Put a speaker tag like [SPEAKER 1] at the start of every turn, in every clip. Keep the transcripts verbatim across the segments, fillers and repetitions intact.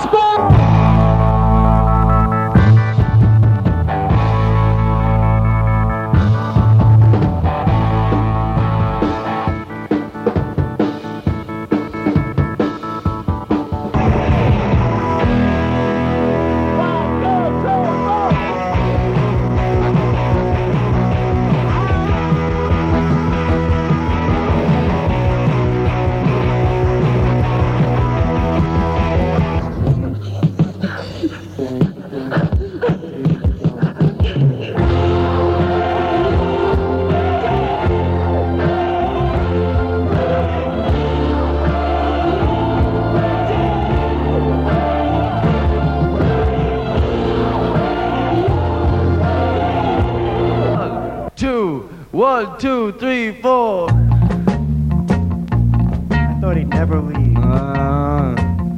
[SPEAKER 1] One, two, three, four.
[SPEAKER 2] I thought he'd never leave.
[SPEAKER 1] Uh,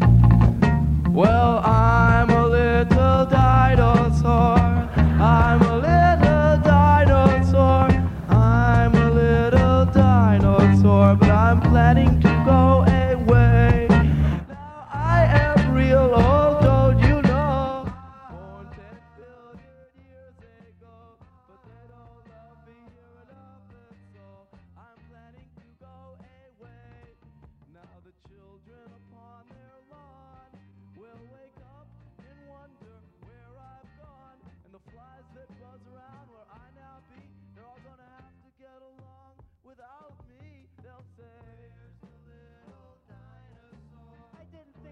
[SPEAKER 1] well, I'm a little dinosaur. I'm a little dinosaur. I'm a little dinosaur, but I'm planning to go away. Now I am real old, don't you know? Born ten billion years ago, but they don't love me here enough, and so I'm planning to go away. Now the children upon their lawn will wake up and wonder where I've gone, and the flies that buzz around where I now be, they're all gonna have to get along without me. They'll say, "Here's the little dinosaur." I didn't think.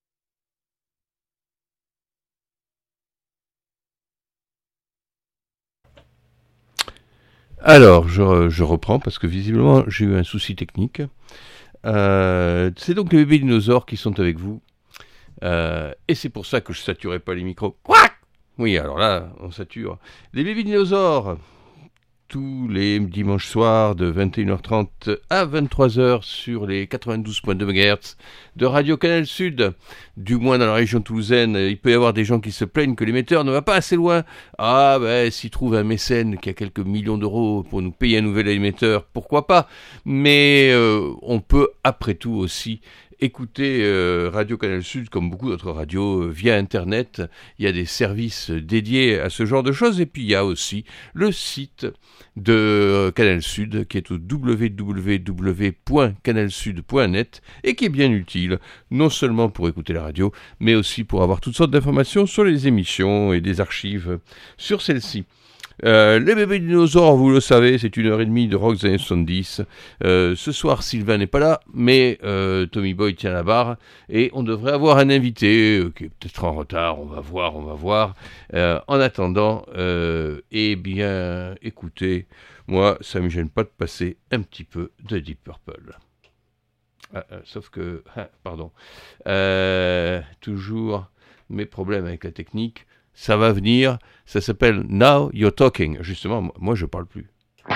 [SPEAKER 3] Alors, je, je reprends parce que visiblement j'ai eu un souci technique. Euh, c'est donc les bébés dinosaures qui sont avec vous. Euh, et c'est pour ça que je saturais pas les micros. Quack ! Oui, alors là, on sature. Les bébés dinosaures, tous les dimanches soirs de vingt et une heures trente à vingt-trois heures sur les quatre-vingt-douze virgule deux mégahertz de Radio Canal Sud. Du moins dans la région toulousaine, il peut y avoir des gens qui se plaignent que l'émetteur ne va pas assez loin. Ah ben, s'il trouve un mécène qui a quelques millions d'euros pour nous payer un nouvel émetteur, pourquoi pas ? Mais euh, on peut après tout aussi écoutez euh, Radio Canal Sud comme beaucoup d'autres radios euh, via Internet. Il y a des services dédiés à ce genre de choses et puis il y a aussi le site de euh, Canal Sud qui est au w w w point canal sud point net et qui est bien utile non seulement pour écouter la radio mais aussi pour avoir toutes sortes d'informations sur les émissions et des archives sur celles-ci. Euh, les bébés dinosaures, vous le savez, c'est une heure et demie de rock des années soixante-dix. Euh, ce soir, Sylvain n'est pas là, mais euh, Tommy Boy tient la barre et on devrait avoir un invité euh, qui est peut-être en retard. On va voir, on va voir. Euh, en attendant, euh, eh bien, écoutez, moi, ça ne me gêne pas de passer un petit peu de Deep Purple. Ah, euh, sauf que, ah, pardon, euh, toujours mes problèmes avec la technique. Ça va venir, ça s'appelle Now You're Talking. Justement, moi je parle plus.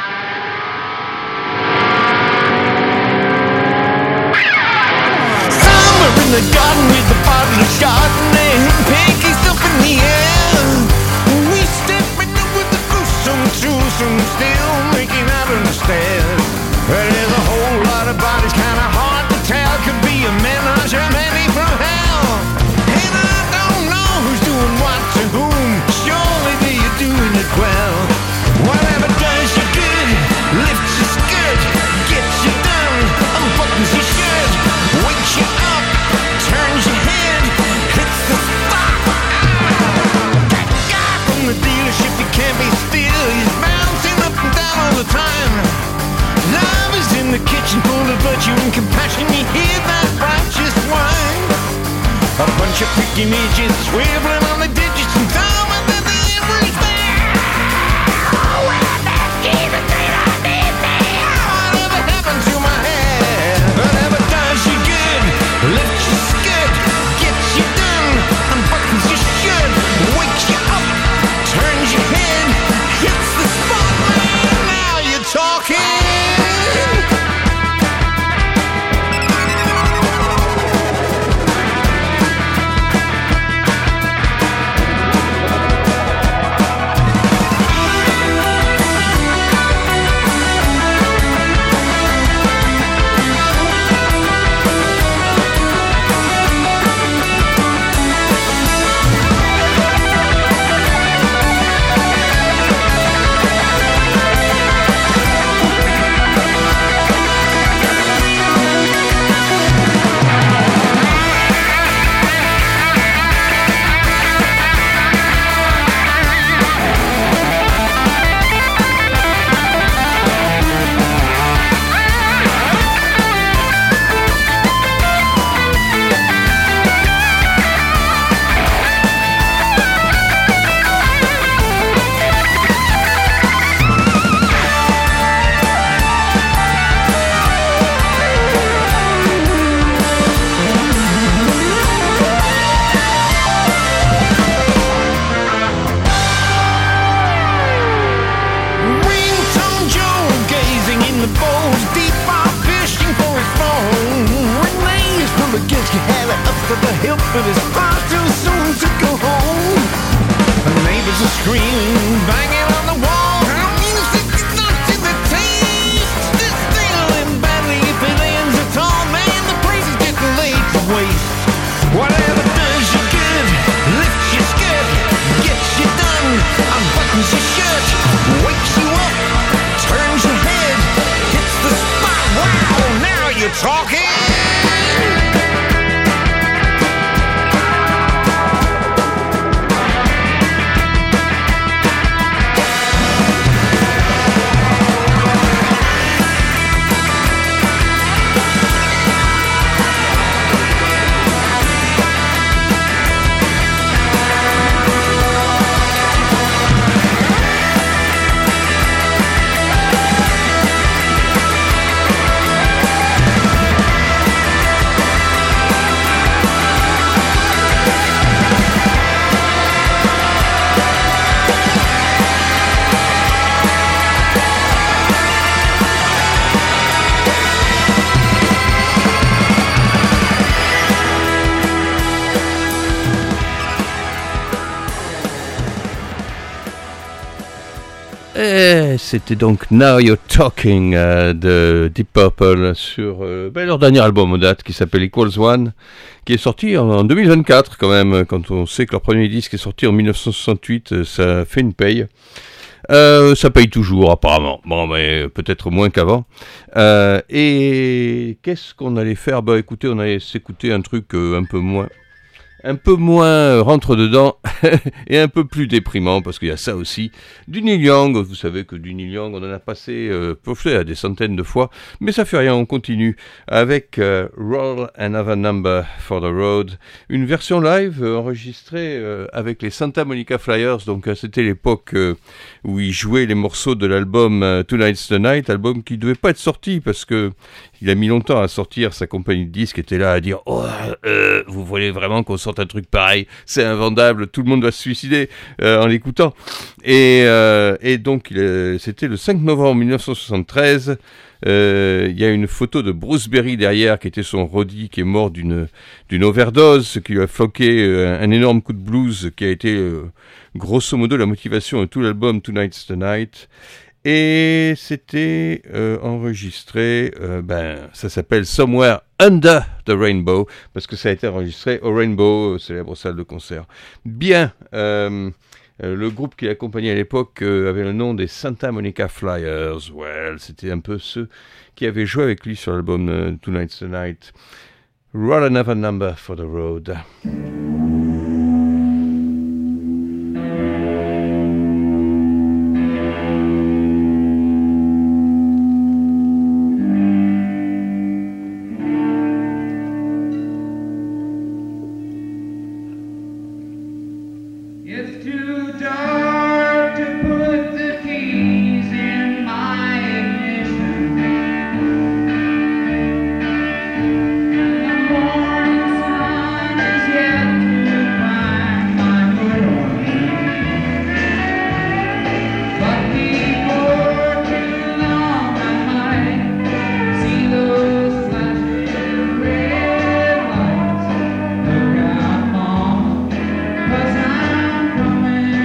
[SPEAKER 4] Somewhere in the garden with the bottle of Chardonnay, pancakes up in the air. We stepping up with the gruesome twosome, still making out understand. Well, there's a whole lot of bodies, kind of hard to tell. Could be a menage or many from hell. And I don't know who's doing what to whom. Surely they're doing it well. Whatever does you good, lifts your skirt, gets you down, unbuttons your shirt, wakes you up, turns your head, hits the spot. That guy from the dealership, you can't be still. He's bouncing up and down all the time. Love is in the kitchen, full of virtue and compassion. You hear that righteous wine. A bunch of freaking idiots swiveling on the digits and dumber than everything. Oh, where that key between our knees? Whatever happened to my head? Whatever does you good, lifts your skirt, gets you done, unbuttons your shirt, wakes you up, turns your head, hits the spot, man. Now you're talking. but it's far too soon to go home. The neighbors are screaming, banging on the wall. Our music is not to the taste. It's stealing badly if it ends at all. Man, the place is getting laid to waste. Whatever does you good, lifts your skirt, gets you done, unbuttons your shirt, wakes you up, turns your head, hits the spot. Wow, now you're talking.
[SPEAKER 3] Et c'était donc Now You're Talking euh, de Deep Purple sur euh, ben, leur dernier album en date qui s'appelle Equals One, qui est sorti en, en deux mille vingt-quatre quand même. Quand on sait que leur premier disque est sorti en dix-neuf cent soixante-huit, ça fait une paye. Euh, ça paye toujours apparemment, bon mais peut-être moins qu'avant. Euh, et qu'est-ce qu'on allait faire? Bah écoutez, on allait s'écouter un truc euh, un peu moins... un peu moins rentre dedans et un peu plus déprimant, parce qu'il y a ça aussi. Du Neil Young, vous savez que du Neil Young, on en a passé euh, à des centaines de fois, mais ça fait rien, on continue avec euh, Roll Another Number for the Road, une version live euh, enregistrée euh, avec les Santa Monica Flyers, donc euh, c'était l'époque euh, où ils jouaient les morceaux de l'album euh, Tonight's the Night, album qui devait pas être sorti, parce que il a mis longtemps à sortir, sa compagnie de disques était là à dire « Oh, euh, vous voulez vraiment qu'on sorte un truc pareil, c'est invendable, tout le monde va se suicider euh, en l'écoutant. » Et, euh, et donc, il, euh, c'était le cinq novembre dix-neuf cent soixante-treize, euh, il y a une photo de Bruce Berry derrière, qui était son roadie, qui est mort d'une, d'une overdose, ce qui lui a floqué euh, un énorme coup de blues, qui a été euh, grosso modo la motivation de tout l'album Tonight's the Night. Et c'était euh, enregistré, euh, ben, ça s'appelle Somewhere Under the Rainbow, parce que ça a été enregistré au Rainbow, célèbre salle de concert. Bien, euh, euh, le groupe qui l'accompagnait à l'époque euh, avait le nom des Santa Monica Flyers. Well, c'était un peu ceux qui avaient joué avec lui sur l'album euh, Tonight's the Night. Roll Another Number for the Road.
[SPEAKER 5] Coming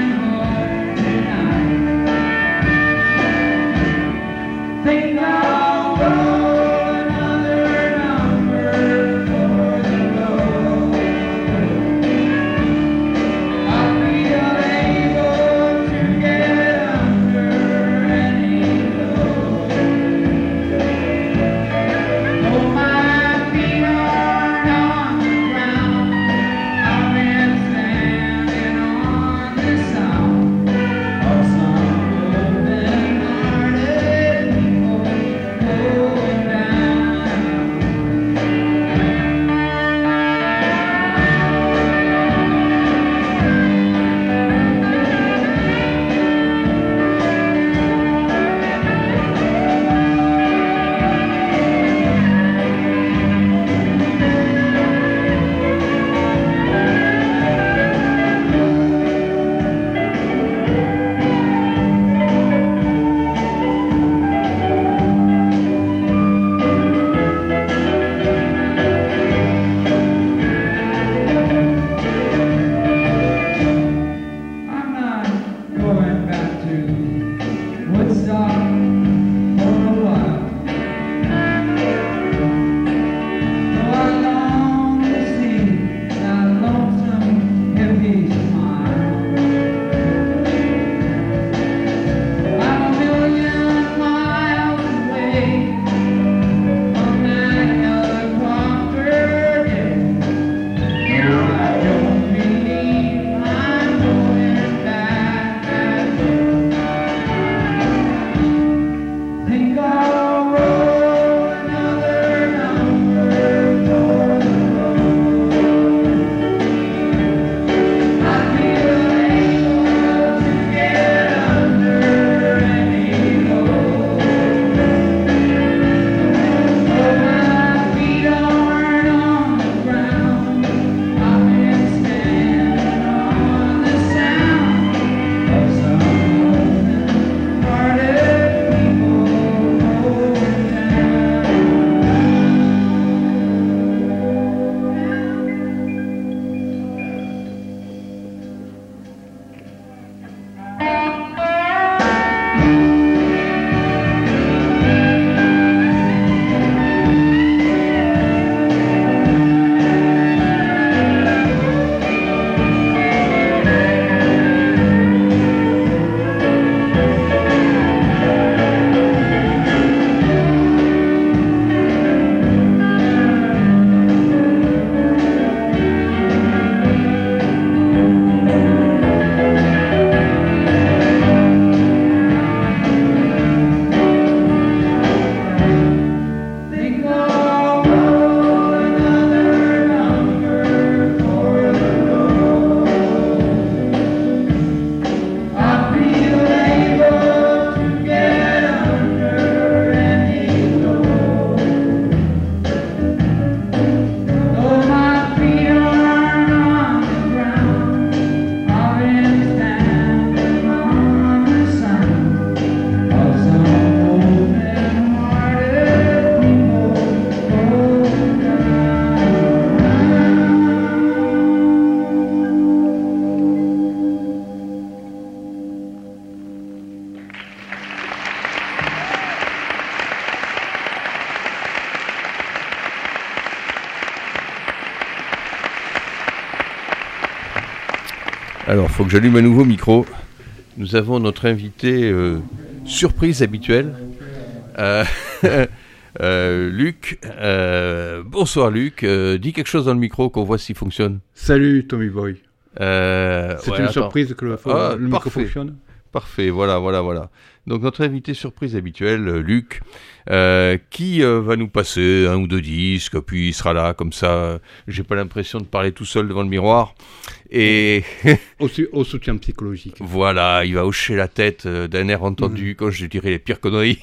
[SPEAKER 3] Alors, faut que j'allume un nouveau micro. Nous avons notre invité euh, surprise habituel, euh, euh, Luc. Euh, bonsoir Luc. Euh, dis quelque chose dans le micro qu'on voit s'il fonctionne.
[SPEAKER 2] Salut Tommy Boy.
[SPEAKER 3] Euh,
[SPEAKER 2] C'est
[SPEAKER 3] ouais,
[SPEAKER 2] une
[SPEAKER 3] attends.
[SPEAKER 2] surprise que le,
[SPEAKER 3] Ah,
[SPEAKER 2] le micro
[SPEAKER 3] parfait.
[SPEAKER 2] fonctionne.
[SPEAKER 3] Parfait, voilà, voilà, voilà. Donc notre invité surprise habituel, euh, Luc, euh, qui euh, va nous passer un ou deux disques, puis il sera là, comme ça, euh, j'ai pas l'impression de parler tout seul devant le miroir. Et
[SPEAKER 2] Au, su- au soutien psychologique.
[SPEAKER 3] voilà, il va hocher la tête euh, d'un air entendu, quand je dirais les pires conneries.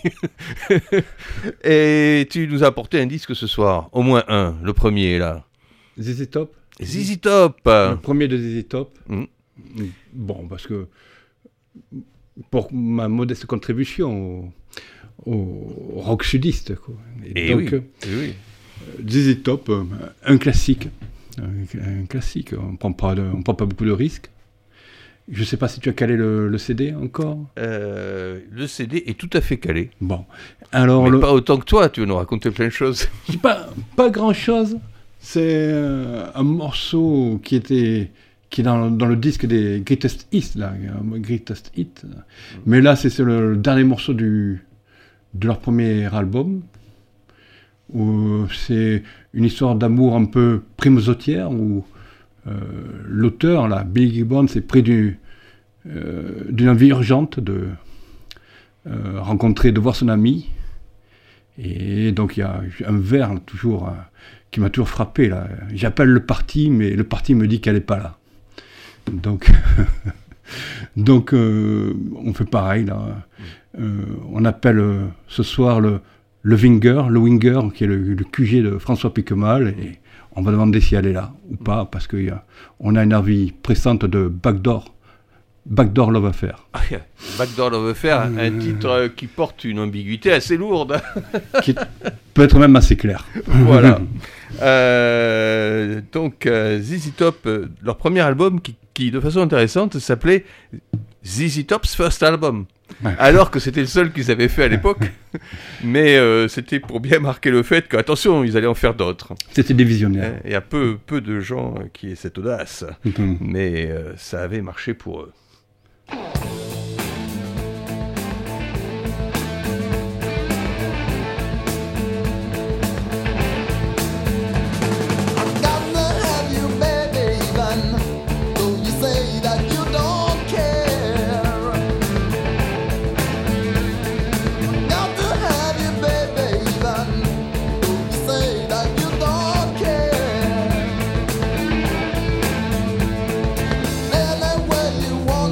[SPEAKER 3] Et tu nous as apporté un disque ce soir, au moins un, le premier là.
[SPEAKER 2] Z Z Top.
[SPEAKER 3] Z Z Top.
[SPEAKER 2] Le premier de Z Z Top.
[SPEAKER 3] Mm.
[SPEAKER 2] Bon, parce que pour ma modeste contribution au, au rock sudiste, quoi. Et
[SPEAKER 3] Et
[SPEAKER 2] donc,
[SPEAKER 3] oui,
[SPEAKER 2] euh,
[SPEAKER 3] et oui.
[SPEAKER 2] Z Z Top, euh, un classique. Un, un classique. On prend pas de, on prend pas beaucoup de risques. Je sais pas si tu as calé le, le C D encore.
[SPEAKER 3] Euh, le C D est tout à fait calé.
[SPEAKER 2] Bon, alors
[SPEAKER 3] Mais
[SPEAKER 2] le,
[SPEAKER 3] pas autant que toi, tu veux nous raconter plein de choses.
[SPEAKER 2] pas, pas grand chose. C'est euh, un morceau qui était qui est dans, dans le disque des Greatest Hits, là, euh, Greatest Hits. Mais là, c'est, c'est le, le dernier morceau du, de leur premier album, où c'est une histoire d'amour un peu primesautière, où euh, l'auteur, là, Billy Gibbons, est pris du, euh, d'une envie urgente de euh, rencontrer, de voir son ami. Et donc il y a un vers là, toujours, euh, qui m'a toujours frappé. Là. J'appelle le parti, mais le parti me dit qu'elle n'est pas là. Donc, donc euh, on fait pareil. Là. Euh, on appelle euh, ce soir le, le Winger, le Winger, qui est le, le Q G de François Piquemal, et on va demander si elle est là ou pas, parce qu'on a, a une envie pressante de Backdoor. Backdoor Love Affair.
[SPEAKER 3] Backdoor Love Affair, un titre euh, qui porte une ambiguïté assez lourde.
[SPEAKER 2] Qui peut être même assez clair.
[SPEAKER 3] Voilà. Euh, donc, euh, Z Z Top, euh, leur premier album qui, qui, de façon intéressante, s'appelait Z Z Top's First Album.
[SPEAKER 2] Ouais.
[SPEAKER 3] Alors que c'était le seul qu'ils avaient fait à l'époque. Mais euh, c'était pour bien marquer le fait qu'attention, ils allaient en faire d'autres.
[SPEAKER 2] C'était des visionnaires.
[SPEAKER 3] Hein, il y a peu, peu de gens euh, qui aient cette audace.
[SPEAKER 2] Mhm.
[SPEAKER 3] Mais euh, ça avait marché pour eux.
[SPEAKER 5] Anywhere you want.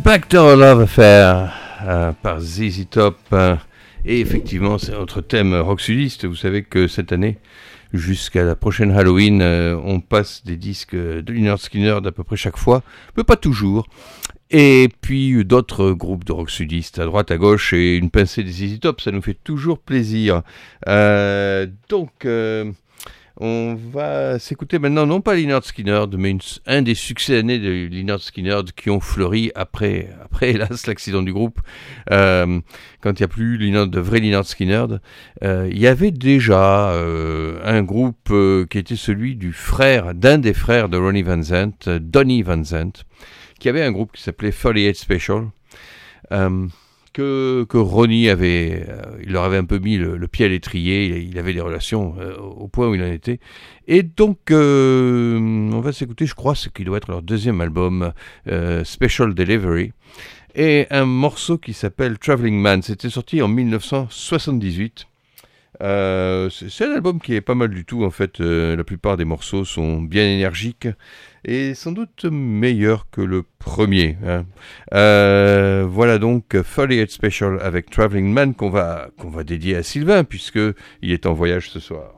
[SPEAKER 3] Back to Our Love Affair euh, par Z Z Top. Euh, et effectivement, c'est notre thème rock sudiste. Vous savez que cette année, jusqu'à la prochaine Halloween, euh, on passe des disques de Lynyrd Skynyrd d'à peu près chaque fois, mais pas toujours. Et puis d'autres groupes de rock sudiste à droite, à gauche, et une pincée des Z Z Top, ça nous fait toujours plaisir. Euh, donc... Euh, On va s'écouter maintenant, non pas Lynyrd Skynyrd, mais une, un des succès années de Lynyrd Skynyrd qui ont fleuri après, après hélas, l'accident du groupe. Euh, quand il n'y a plus Lynyrd, de vrai Lynyrd Skynyrd, euh, il y avait déjà euh, un groupe euh, qui était celui du frère, d'un des frères de Ronnie Van Zant, euh, Donny Van Zant, qui avait un groupe qui s'appelait forty-eight Special. Euh, Que, que Ronnie avait, euh, il leur avait un peu mis le, le pied à l'étrier, il, il avait des relations euh, au point où il en était. Et donc, euh, on va s'écouter, je crois, ce qui doit être leur deuxième album, euh, Special Delivery, et un morceau qui s'appelle Traveling Man. C'était sorti en dix-neuf cent soixante-dix-huit. Euh, c'est, c'est un album qui est pas mal du tout, en fait. Euh, la plupart des morceaux sont bien énergiques et sans doute meilleurs que le premier. Hein. Euh, voilà donc forty-eight Special avec Traveling Man qu'on va, qu'on va dédier à Sylvain puisque il est en voyage ce soir.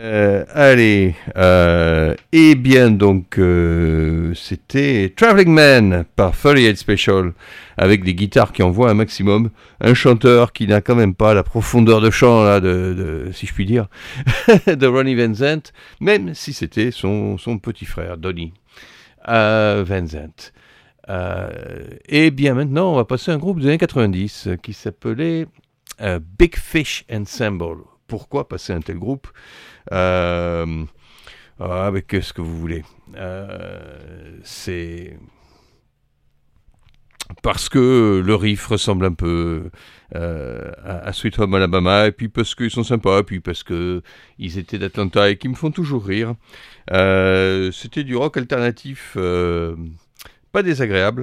[SPEAKER 3] Euh, allez, euh, eh bien donc euh, c'était Traveling Man par thirty-eight Special avec des guitares qui envoient un maximum, un chanteur qui n'a quand même pas la profondeur de chant là, de, de si je puis dire, de Ronnie Van Zant, même si c'était son, son petit frère Donny euh, Van Zant. Euh, et bien maintenant on va passer à un groupe des années quatre-vingt-dix qui s'appelait euh, Big Fish Ensemble. Pourquoi passer un tel groupe? Euh, ah, mais qu'est-ce que vous voulez? euh, C'est parce que le riff ressemble un peu euh, à, à Sweet Home Alabama, et puis parce qu'ils sont sympas, et puis parce que ils étaient d'Atlanta et qu'ils me font toujours rire. Euh, c'était du rock alternatif, euh, pas désagréable,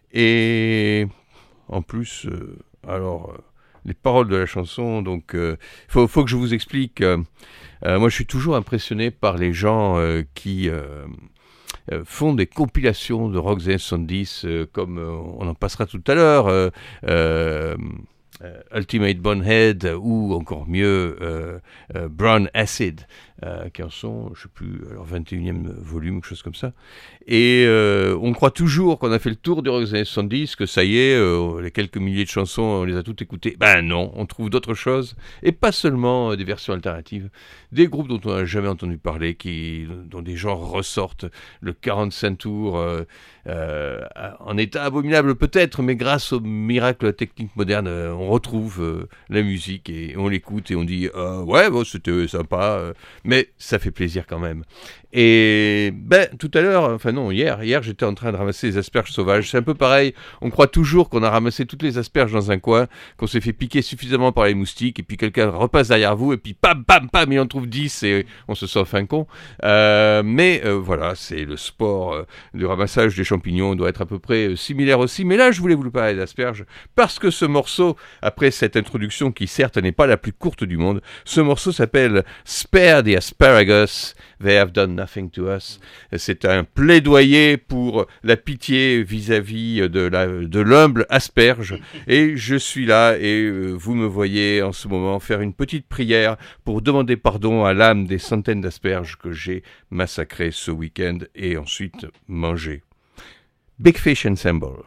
[SPEAKER 3] et en plus, euh, alors. Euh, les paroles de la chanson, donc il euh, faut, faut que je vous explique. Euh, euh, moi, je suis toujours impressionné par les gens euh, qui euh, euh, font des compilations de rock des années soixante-dix, euh, comme euh, on en passera tout à l'heure, euh, euh, euh, Ultimate Bonehead, ou encore mieux euh, euh, Brown Acid, euh, qui en sont, je ne sais plus, leur vingt et unième volume, quelque chose comme ça. Et euh, on croit toujours qu'on a fait le tour du rock des années soixante-dix, que ça y est, euh, les quelques milliers de chansons, on les a toutes écoutées. Ben non, on trouve d'autres choses, et pas seulement euh, des versions alternatives, des groupes dont on n'a jamais entendu parler, qui, dont des gens ressortent, le quarante-cinq tours, euh, euh, en état abominable peut-être, mais grâce au miracle technique moderne, euh, on retrouve euh, la musique, et on l'écoute, et on dit euh, « ouais, bon, c'était sympa euh, », mais ça fait plaisir quand même. Et ben tout à l'heure, enfin non, hier, hier j'étais en train de ramasser les asperges sauvages. C'est un peu pareil. On croit toujours qu'on a ramassé toutes les asperges dans un coin, qu'on s'est fait piquer suffisamment par les moustiques, et puis quelqu'un repasse derrière vous, et puis pam, pam, pam, il en trouve dix, et on se sent fin con. Euh, mais euh, voilà, c'est le sport euh, du ramassage des champignons doit être à peu près euh, similaire aussi. Mais là, je voulais vous parler d'asperges parce que ce morceau, après cette introduction qui certes n'est pas la plus courte du monde, ce morceau s'appelle Spare the Asparagus. They have done nothing to us. C'est un plaidoyer pour la pitié vis-à-vis de, la, de l'humble asperge. Et je suis là et euh, vous me voyez en ce moment faire une petite prière pour demander pardon à l'âme des centaines d'asperges que j'ai massacrées ce week-end et ensuite mangées. Big Fish Ensemble.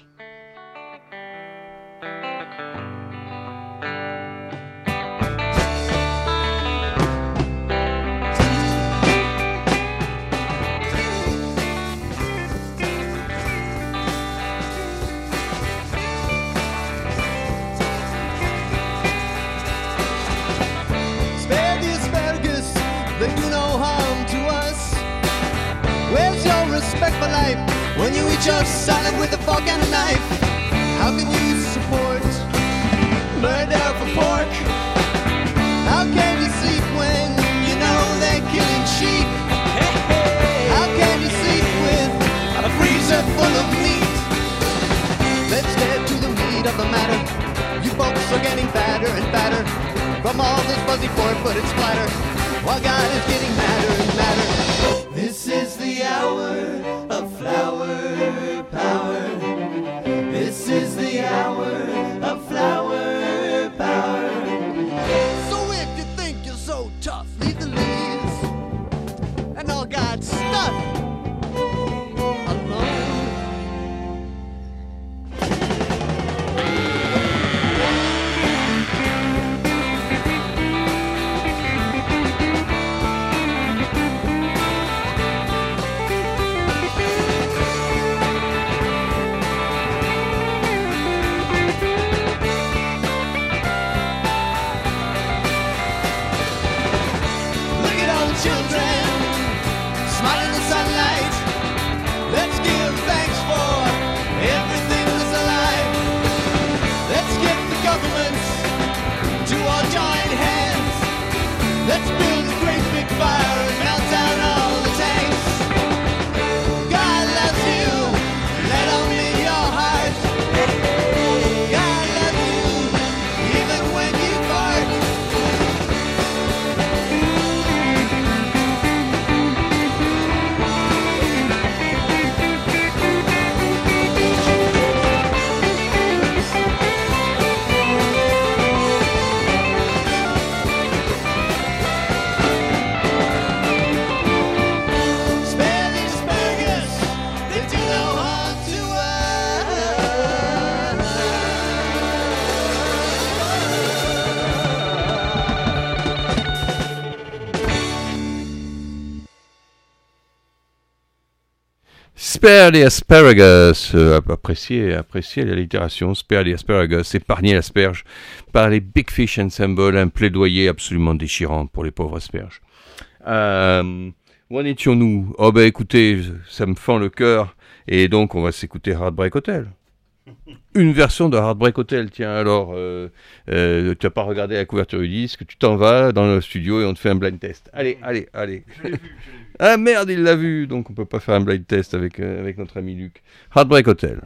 [SPEAKER 5] When you eat your salad with a fork and a knife, how can you support murder for pork? How can you sleep when you know they're killing sheep? Hey, hey. How can you sleep with a freezer full of meat? Let's get to the meat of the matter. You folks are getting fatter and fatter from all this fuzzy pork, but it's flatter, while God is getting madder and madder. This is the hour of flower power. This is the hour of flower power. So if you think you're so tough, leave the leaves and all God's stuff alone.
[SPEAKER 3] Spare the asparagus, euh, appréciez, appréciez l'allitération, spare the asparagus, épargnez l'asperge par les Big Fish Ensemble, un plaidoyer absolument déchirant pour les pauvres asperges. Euh, où en étions-nous? Oh ben écoutez, ça me fend le cœur, et donc on va s'écouter Heartbreak Hotel. Une version de Heartbreak Hotel, tiens, alors, euh, euh, tu n'as pas regardé la couverture du disque, tu t'en vas dans le studio et on te fait un blind test. Allez, allez, allez. Je l'ai vu, je l'ai vu. Ah merde, il l'a vu, donc on peut pas faire un blind test avec, euh, avec notre ami Luc. Heartbreak Hotel.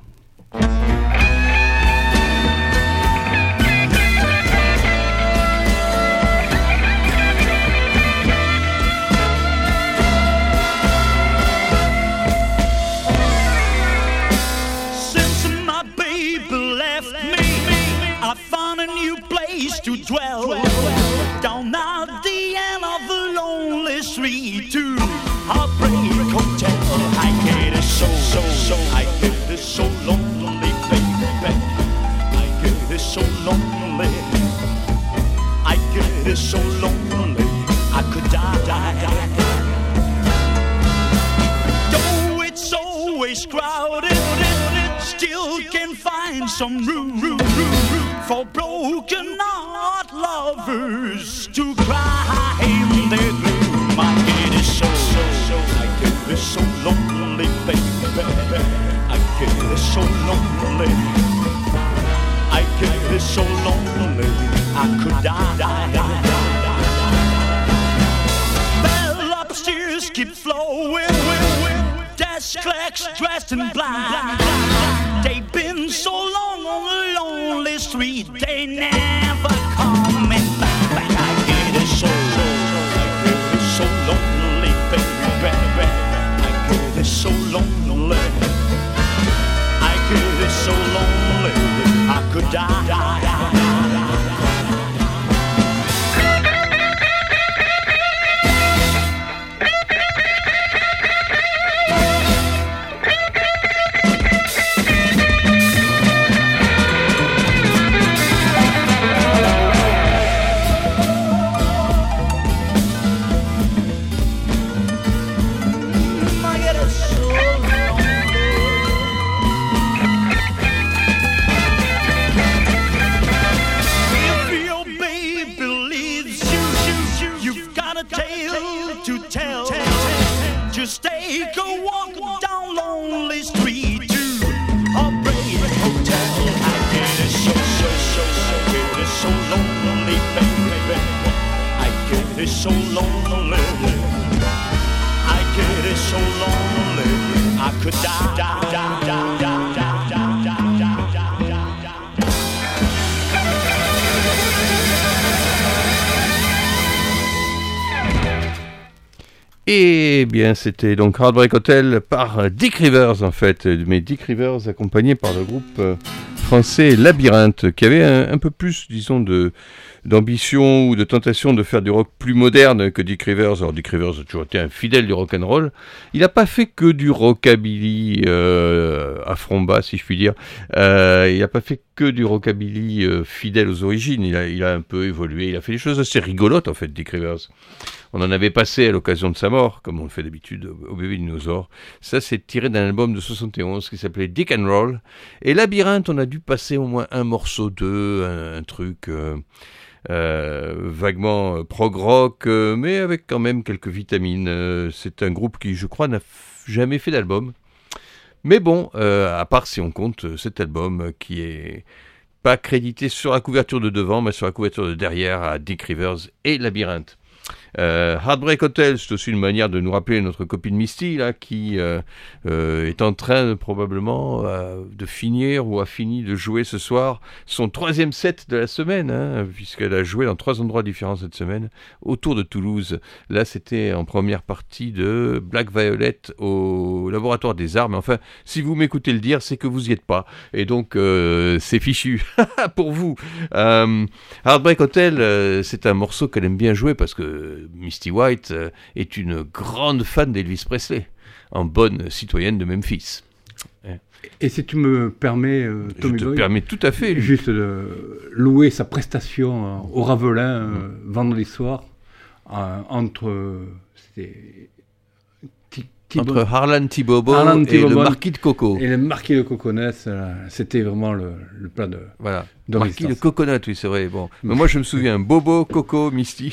[SPEAKER 4] Since my baby left me, I found a new place to dwell. Down at the end of the lonely street to Heartbreak Hotel. I get it so, so, so, I get it so lonely, baby. I get it so lonely. I get it so lonely. I could die, die. Though it's always crowded, still can find some room, room, room for broken heart lovers to cry in their gloom. I get it so, so, so, I get it so lonely, baby. I get it so lonely. I get it so lonely. I could die, die, die, die. Well, upstairs keep flowing. Desk clerks dressed in black. They've been so long on the lonely street, they never coming back. I get it so, I get it so lonely, baby. I get it so lonely. I get it so lonely. I could die, die, die, die. Just take a walk down lonely street to Heartbreak Hotel. I get it so, so, so, I get it so lonely, baby. I get it so lonely. I get it so lonely. I could die, die, die, die, die, die, die, die, die, die, die.
[SPEAKER 3] Eh bien, c'était donc Heartbreak Hotel par Dick Rivers, en fait, mais Dick Rivers accompagné par le groupe français Labyrinthe, qui avait un, un peu plus, disons, de, d'ambition ou de tentation de faire du rock plus moderne que Dick Rivers. Alors, Dick Rivers a toujours été un fidèle du rock'n'roll. Il n'a pas fait que du rockabilly euh, à front bas, si je puis dire. Euh, il n'a pas fait que du rockabilly euh, fidèle aux origines. Il a, il a un peu évolué. Il a fait des choses assez rigolotes, en fait, Dick Rivers. On en avait passé à l'occasion de sa mort, comme on le fait d'habitude au Bébé Dinosaure. Ça, c'est tiré d'un album de soixante et onze qui s'appelait Dick and Roll. Et Labyrinthe, on a dû passer au moins un morceau d'eux, un, un truc euh, euh, vaguement prog-rock, euh, mais avec quand même quelques vitamines. Euh, c'est un groupe qui, je crois, n'a f- jamais fait d'album. Mais bon, euh, à part si on compte cet album qui est pas crédité sur la couverture de devant, mais sur la couverture de derrière à Dick Rivers et Labyrinthe. Euh, Heartbreak Hotel, c'est aussi une manière de nous rappeler notre copine Misty là, qui euh, euh, est en train de, probablement euh, de finir ou a fini de jouer ce soir son troisième set de la semaine, hein, puisqu'elle a joué dans trois endroits différents cette semaine autour de Toulouse. Là, c'était en première partie de Black Violet au Laboratoire des Arts, mais enfin, si vous m'écoutez le dire, c'est que vous y êtes pas, et donc euh, c'est fichu pour vous. Euh, Heartbreak Hotel, euh, c'est un morceau qu'elle aime bien jouer parce que Misty White euh, est une grande fan d'Elvis Presley, en bonne citoyenne de Memphis.
[SPEAKER 2] Et si tu me permets, euh, Tommy
[SPEAKER 3] Je te
[SPEAKER 2] Boy,
[SPEAKER 3] permets tout à fait.
[SPEAKER 2] juste de louer sa prestation euh, au Ravelin euh, vendredi soir, euh, entre euh, c'était Tic Thibault-
[SPEAKER 3] Entre Harlan Thibobo
[SPEAKER 2] Harlan
[SPEAKER 3] et
[SPEAKER 2] Thibobo
[SPEAKER 3] le marquis de Coco.
[SPEAKER 2] Et le marquis de coconut, euh, c'était vraiment le, le plat de...
[SPEAKER 3] Voilà.
[SPEAKER 2] de
[SPEAKER 3] Marquis de
[SPEAKER 2] résistance.
[SPEAKER 3] Coconut, oui, c'est vrai. Bon. Mais moi, je me souviens Bobo, Coco, Misty.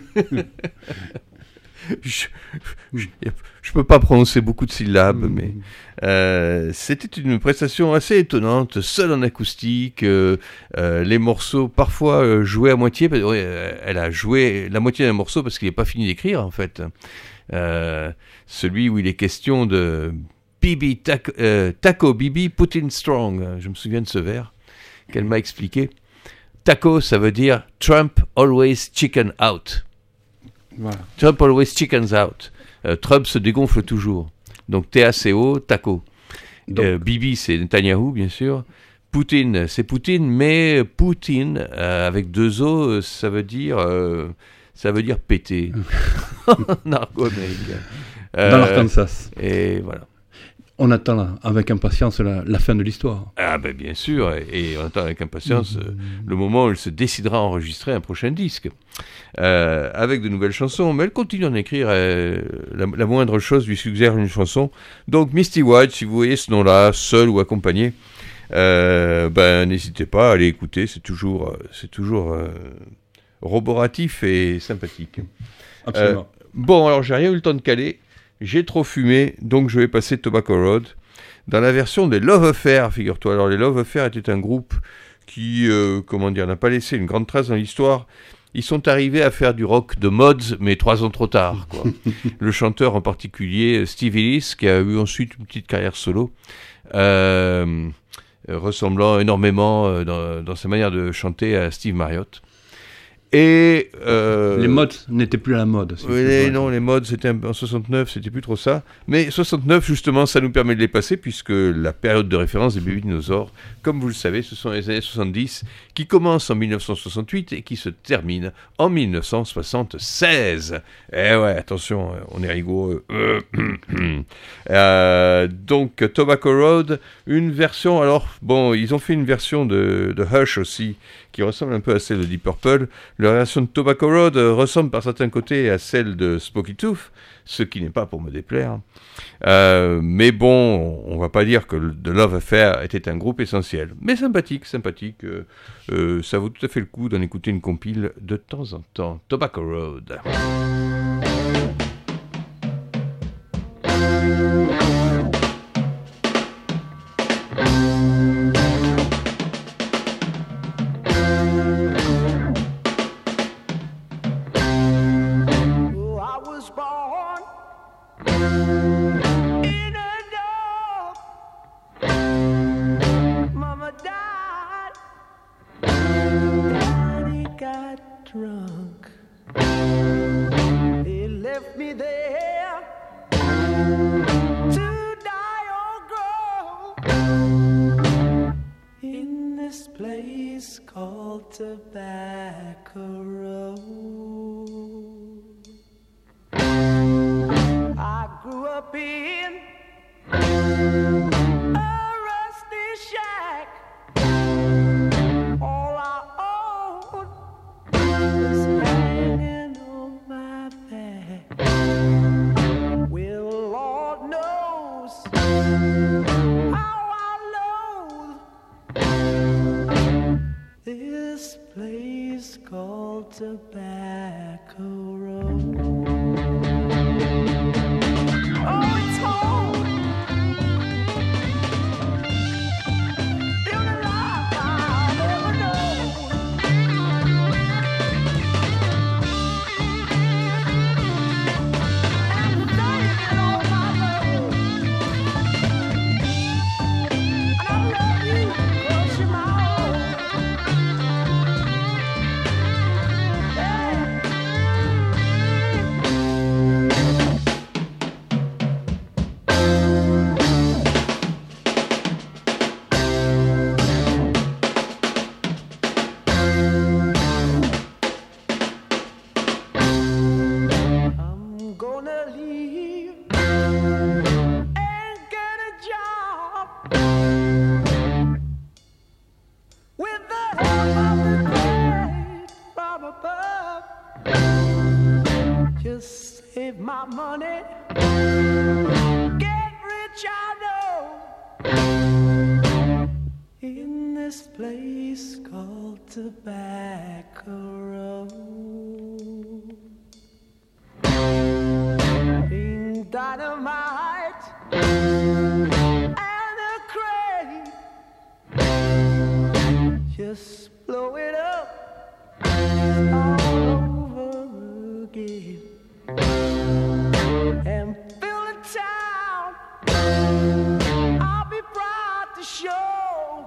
[SPEAKER 3] je, je, je peux pas prononcer beaucoup de syllabes,
[SPEAKER 2] Mm.
[SPEAKER 3] mais euh, c'était une prestation assez étonnante, seule en acoustique. Euh, euh, les morceaux, parfois euh, joués à moitié. Parce, ouais, euh, elle a joué la moitié d'un morceau parce qu'il n'est pas fini d'écrire, en fait. Euh, celui où il est question de Bibi Taco, euh, Taco Bibi Putin Strong. Je me souviens de ce vers qu'elle m'a expliqué. Taco, ça veut dire Trump always chicken out.
[SPEAKER 2] Voilà.
[SPEAKER 3] Trump always chickens out. Euh, Trump se dégonfle toujours. Donc T A C O, Taco.
[SPEAKER 2] Donc-
[SPEAKER 3] Euh, Bibi, c'est Netanyahou, bien sûr. Poutine, c'est Poutine, mais Poutine, euh, avec deux O, euh, ça veut dire... euh, ça veut dire péter. En argot américain. Euh,
[SPEAKER 2] Dans l'Arkansas.
[SPEAKER 3] Et voilà.
[SPEAKER 2] On attend là, avec impatience la, la fin de l'histoire.
[SPEAKER 3] Ah ben bien sûr, et, et on attend avec impatience euh, le moment où il se décidera à enregistrer un prochain disque. Euh, avec de nouvelles chansons, mais elle continue à en écrire. euh, la, la moindre chose lui suggère une chanson. Donc Misty White, si vous voyez ce nom-là, seul ou accompagné, euh, ben n'hésitez pas à aller écouter, c'est toujours, euh, c'est toujours euh, roboratif et sympathique.
[SPEAKER 2] Absolument.
[SPEAKER 3] Euh, bon, alors j'ai rien eu le temps de caler. J'ai trop fumé, donc je vais passer Tobacco Road dans la version des Love Affair, figure-toi. Alors les Love Affair étaient un groupe qui, euh, comment dire, n'a pas laissé une grande trace dans l'histoire. Ils sont arrivés à faire du rock de mods, mais trois ans trop tard, quoi. Le chanteur en particulier, Steve Ellis, qui a eu ensuite une petite carrière solo, euh, ressemblant énormément euh, dans, dans sa manière de chanter à Steve Marriott. Et euh,
[SPEAKER 2] Les modes n'étaient plus à la mode. si
[SPEAKER 3] oui,
[SPEAKER 2] je peux
[SPEAKER 3] les-
[SPEAKER 2] dire.
[SPEAKER 3] non, les modes, c'était un- en soixante-neuf, c'était plus trop ça. Mais soixante-neuf, justement, ça nous permet de les passer, puisque la période de référence des Baby Dinosaures, comme vous le savez, ce sont les années soixante-dix, qui commencent en mille neuf cent soixante-huit et qui se terminent en mille neuf cent soixante-seize. Eh ouais, attention, on est rigoureux. Euh, donc, Tobacco Road, une version, alors, bon, ils ont fait une version de, de Hush aussi, qui ressemble un peu à celle de Deep Purple. La version de Tobacco Road euh, ressemble par certains côtés à celle de Spooky Tooth, ce qui n'est pas pour me déplaire. Euh, mais bon, on va pas dire que le- The Love Affair était un groupe essentiel. Mais sympathique, sympathique. Euh, euh, ça vaut tout à fait le coup d'en écouter une compile de temps en temps. Tobacco Road.
[SPEAKER 5] Oh, I was born in a dog. Mama died. Daddy got drunk. He left me there to die or grow in this place called Tobacco Road. I grew up in a rusty shack. All I owned was hanging on my back. Well, Lord knows how I loathe this place called Tobacco Road. Oh, it's home. The only life I've ever known. And the David on my road. And I love you 'cause you're my own. Yeah. I'm gonna leave and get a job with the help of the great from above. Just save my money
[SPEAKER 1] which I know. In this place called Tobacco Road, being dynamite and a crate, just blow it up all over again and fill the town. I'll be proud to show.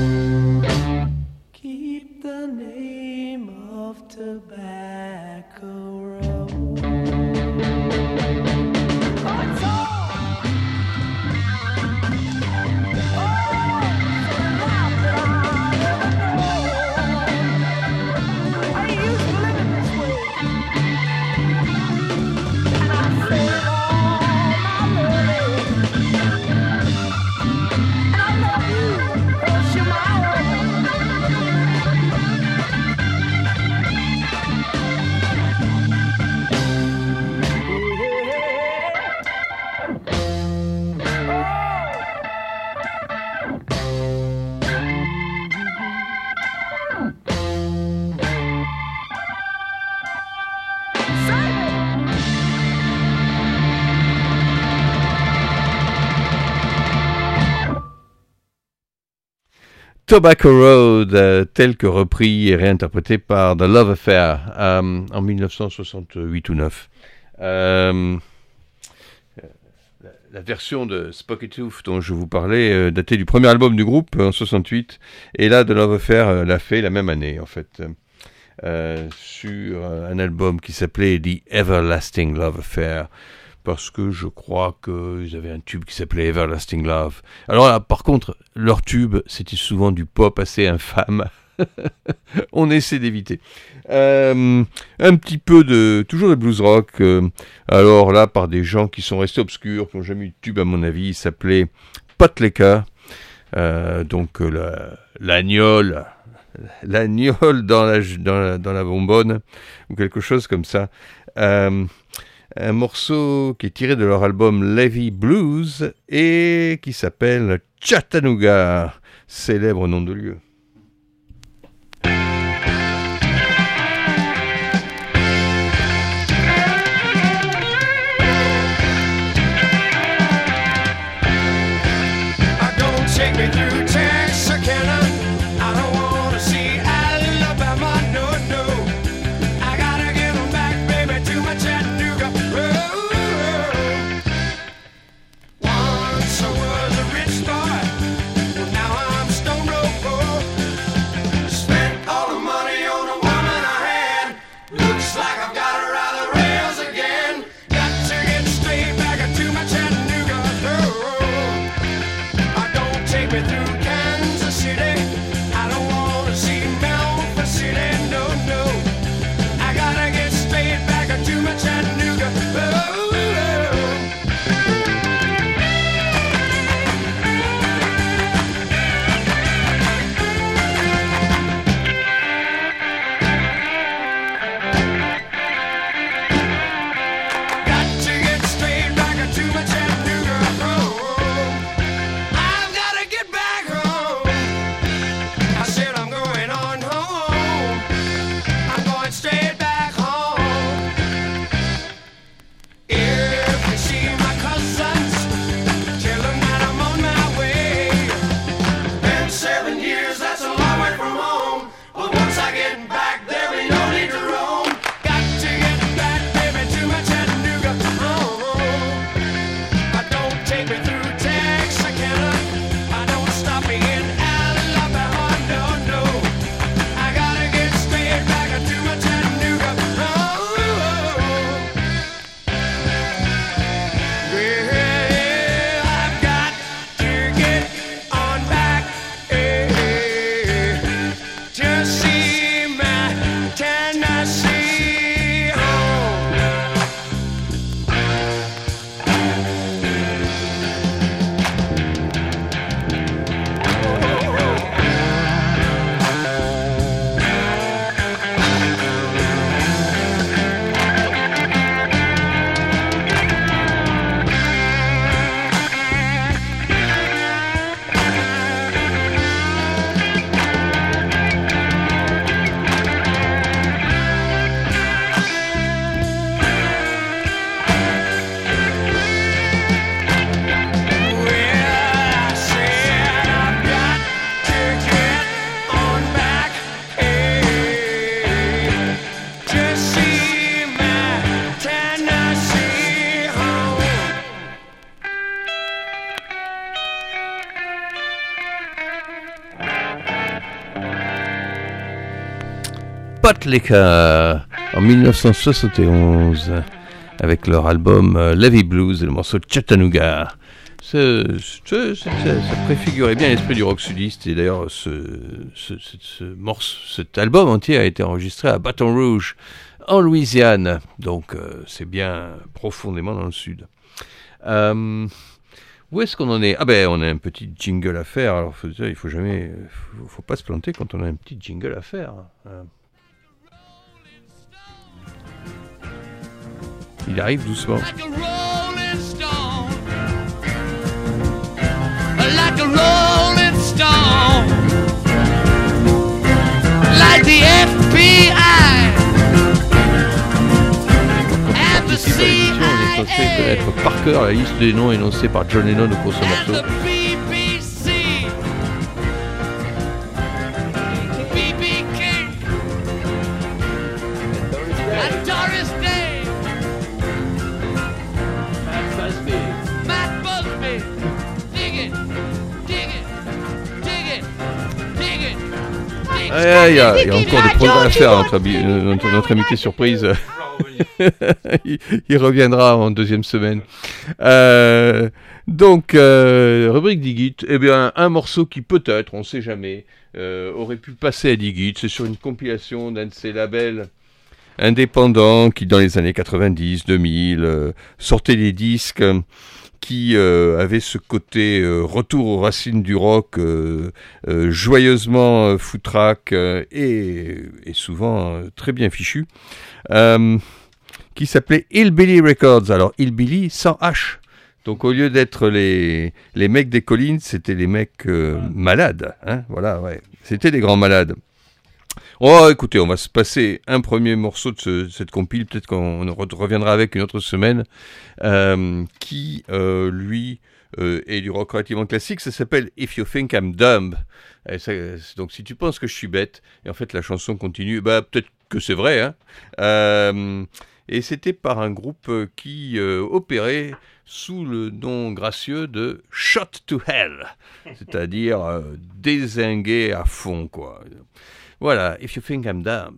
[SPEAKER 1] Keep the name of Tobacco Road. Oh, it's all. Oh, the life that I never know. I used to live in this way, and I saved all my money. And I love you, 'cause you're my own.
[SPEAKER 3] Tobacco Road, euh, tel que repris et réinterprété par The Love Affair euh, en mille neuf cent soixante-huit ou neuf. Euh, la, la version de Spock et Tooth dont je vous parlais euh, datait du premier album du groupe en soixante-huit, et là The Love Affair euh, l'a fait la même année en fait, euh, sur euh, un album qui s'appelait The Everlasting Love Affair. Parce que je crois qu'ils avaient un tube qui s'appelait Everlasting Love. Alors là, par contre, leur tube, c'était souvent du pop assez infâme. On essaie d'éviter. Euh, un petit peu de... toujours de blues rock. Euh, alors là, par des gens qui sont restés obscurs, qui n'ont jamais eu de tube à mon avis. Il s'appelait Potlicker. Euh, donc euh, la, l'agnole... L'agnole dans la, dans, la, dans la bonbonne. Ou quelque chose comme ça. Euh... Un morceau qui est tiré de leur album Levy Blues et qui s'appelle Chattanooga, célèbre nom de lieu. Bootlicker en dix-neuf cent soixante et onze avec leur album euh, Levy Blues et le morceau Chattanooga. Ce, ce, ce, ça, ça préfigurait bien l'esprit du rock sudiste et d'ailleurs ce, ce, ce, ce morceau, cet album entier a été enregistré à Baton Rouge en Louisiane, donc euh, c'est bien profondément dans le sud. Euh, où est-ce qu'on en est? Ah ben on a un petit jingle à faire, alors faut, il faut jamais, faut, faut pas se planter quand on a un petit jingle à faire. Euh. Il arrive doucement.
[SPEAKER 4] Like a rolling stone, like a rolling stone, like the F B I and the
[SPEAKER 3] Ici, dans l'émission, on est censé connaître par cœur la liste des noms énoncés par John Lennon au cours de ce
[SPEAKER 4] and
[SPEAKER 3] morceau.
[SPEAKER 4] the B B C, B B King, and Doris Day, Matt Busby, dig it, dig it, dig it, dig it, dig it.
[SPEAKER 3] Ah, il y, a, il y a encore des progrès à faire, notre, ami- notre, notre invité surprise. il, il reviendra en deuxième semaine. Euh, donc, euh, rubrique Digit, eh bien, un morceau qui peut-être, on ne sait jamais, euh, aurait pu passer à Digit. C'est sur une compilation d'un de ces labels indépendants qui, dans les années quatre-vingt-dix, deux mille, euh, sortait des disques euh, qui euh, avaient ce côté euh, retour aux racines du rock, euh, euh, joyeusement euh, foutraque euh, et, et souvent euh, très bien fichu. Euh, qui s'appelait Hillbilly Records. Alors Hillbilly sans H. Donc au lieu d'être les, les mecs des collines, c'était les mecs euh, malades. Hein, voilà, ouais. C'était des grands malades. Oh, écoutez, on va se passer un premier morceau de, ce, de cette compile. Peut-être qu'on re- reviendra avec une autre semaine. Euh, qui, euh, lui, euh, est du rock relativement classique. Ça s'appelle If You Think I'm Dumb. Et ça, donc si tu penses que je suis bête, et en fait la chanson continue, bah peut-être que c'est vrai, hein. Euh, et c'était par un groupe qui euh, opérait sous le nom gracieux de Shot to Hell, c'est-à-dire euh, dézingué à fond, quoi. Voilà, If You Think I'm Dumb.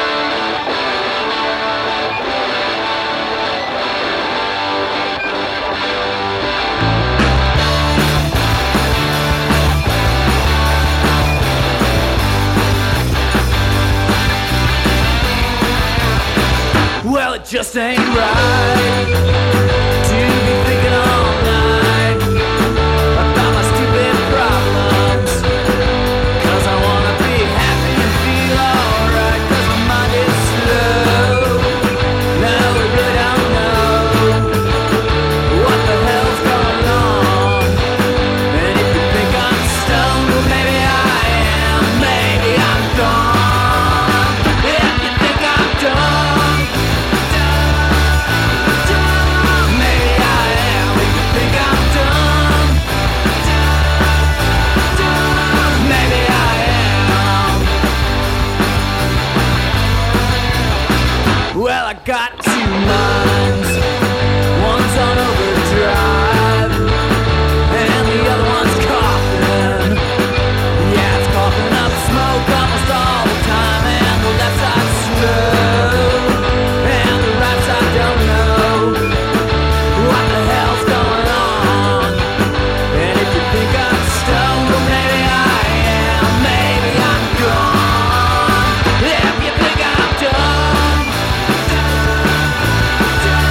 [SPEAKER 1] Well, it just ain't right to be thinking all night about my stupid problems. Cause I wanna be happy and feel alright. Cause my mind is slow. No, we really don't know what the hell's going on. And if you think I'm stoned, well, maybe I am. Maybe I'm gone. If you think I'm done, well, I got two minds. One's on overdrive, and the other one's coughing. Yeah, it's coughing up smoke almost all the time, and the left side's slow, and the right side don't know what the hell's going on. And if you think I'm stoned, well, maybe I am. Maybe I'm gone. If you think I'm done,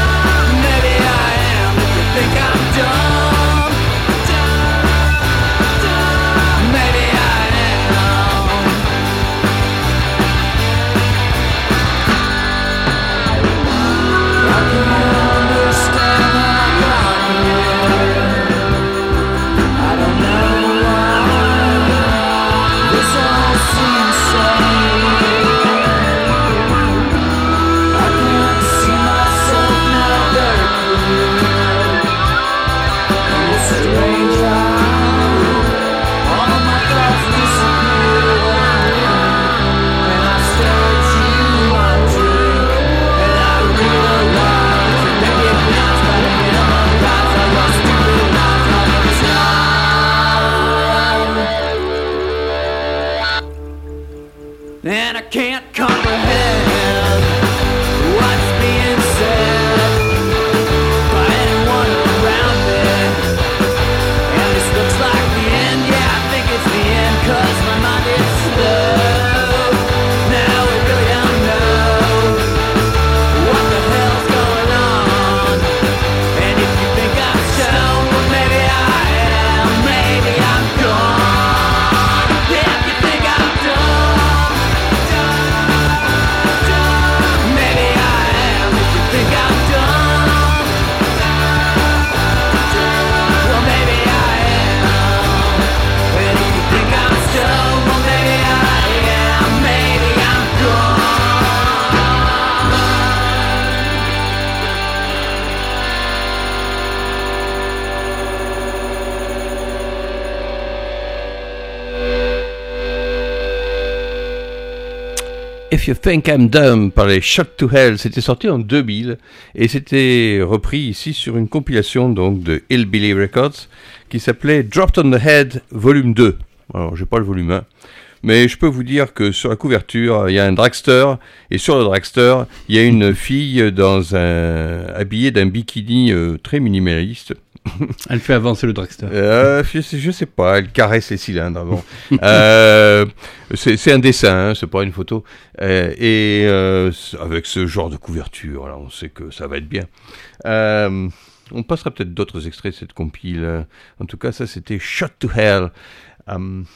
[SPEAKER 3] If You Think I'm Dumb par les Shot to Hell. C'était sorti en deux mille et c'était repris ici sur une compilation donc de Hillbilly Records qui s'appelait Dropped on the Head Volume deux. Alors j'ai pas le volume un, mais je peux vous dire que sur la couverture il y a un dragster et sur le dragster il y a une fille dans un habillée d'un bikini euh, très minimaliste.
[SPEAKER 2] Elle fait avancer le dragster.
[SPEAKER 3] Euh, je, sais, je sais pas, elle caresse les cylindres. Bon. euh, c'est, c'est un dessin, hein, c'est pas une photo. Euh, et euh, avec ce genre de couverture, là, on sait que ça va être bien. Euh, on passera peut-être d'autres extraits de cette compile. En tout cas, ça c'était Shot to Hell. Um,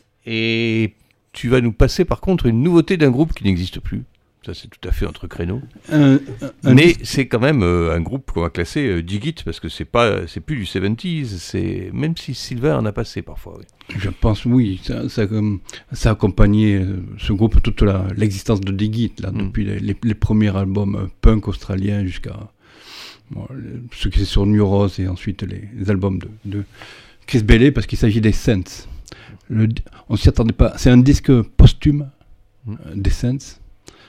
[SPEAKER 3] et tu vas nous passer par contre une nouveauté d'un groupe qui n'existe plus. Ça, c'est tout à fait entre créneaux. Un, un Mais disque... c'est quand même euh, un groupe qu'on va classer euh, Dig It, parce que c'est pas, c'est plus du soixante-dix, c'est même si Sylvain en a passé parfois. Oui.
[SPEAKER 2] Je pense, oui, ça, ça, ça a accompagné euh, ce groupe toute la, l'existence de Dig It, là, mm. depuis les, les, les premiers albums euh, punk australiens jusqu'à bon, le, ce qui est sur New Rose et ensuite les, les albums de, de Chris Bailey, parce qu'il s'agit des Saints. Le, on s'y attendait pas. C'est un disque posthume mm. euh, des Saints.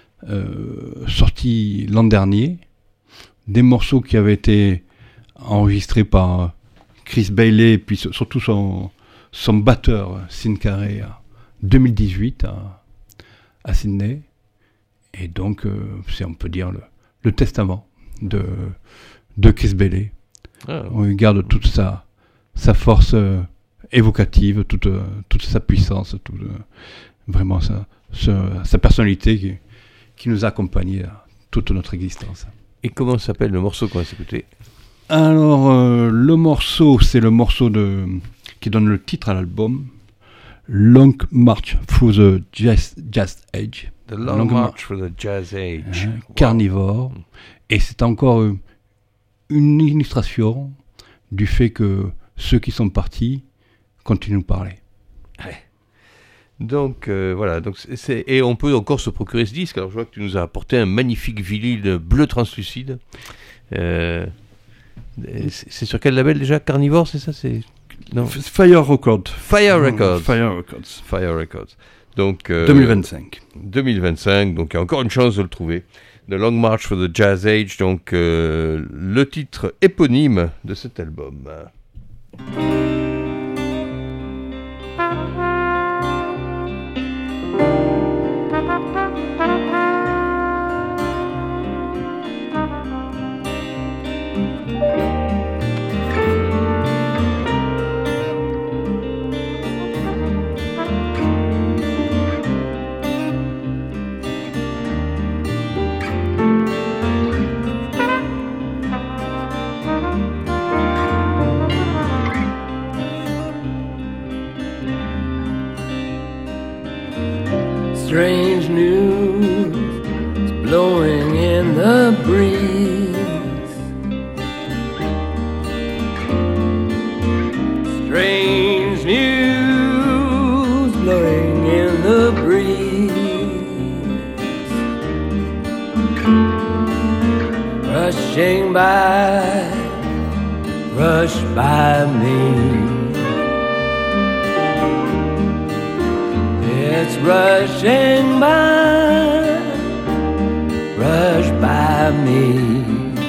[SPEAKER 2] Euh, sorti l'an dernier, des morceaux qui avaient été enregistrés par Chris Bailey et puis surtout son, son batteur Sin Carey en deux mille dix-huit à, à Sydney, et donc euh, c'est on peut dire le, le testament de, de Chris Bailey. Ah. On garde toute sa, sa force euh, évocative, toute, toute sa puissance, toute, euh, vraiment sa, sa, sa personnalité qui qui nous a accompagnés toute notre existence.
[SPEAKER 3] Et comment s'appelle le morceau qu'on va s'écouter ?
[SPEAKER 2] Alors, euh, le morceau, c'est le morceau de, qui donne le titre à l'album, Long March Through the Jazz, Jazz Age.
[SPEAKER 3] The Long, Long March Through the Jazz Age.
[SPEAKER 2] Hein, wow. Carnivore. Mm. Et c'est encore euh, une illustration du fait que ceux qui sont partis continuent de parler.
[SPEAKER 3] Ouais. Donc euh, voilà, donc c'est, c'est, et on peut encore se procurer ce disque. Alors je vois que tu nous as apporté un magnifique vinyle bleu translucide. Euh, c'est, c'est sur quel label déjà ? Carnivore, c'est ça ? C'est
[SPEAKER 2] non. Fire Records.
[SPEAKER 3] Fire Records.
[SPEAKER 2] Fire Records.
[SPEAKER 3] Fire Records. Donc euh,
[SPEAKER 2] deux mille vingt-cinq.
[SPEAKER 3] deux mille vingt-cinq. Donc il y a encore une chance de le trouver. The Long March for the Jazz Age. Donc euh, le titre éponyme de cet album.
[SPEAKER 6] Strange news is blowing in the breeze. Strange news blowing in the breeze. Rushing by, rush by me. It's rushing by, rush by me.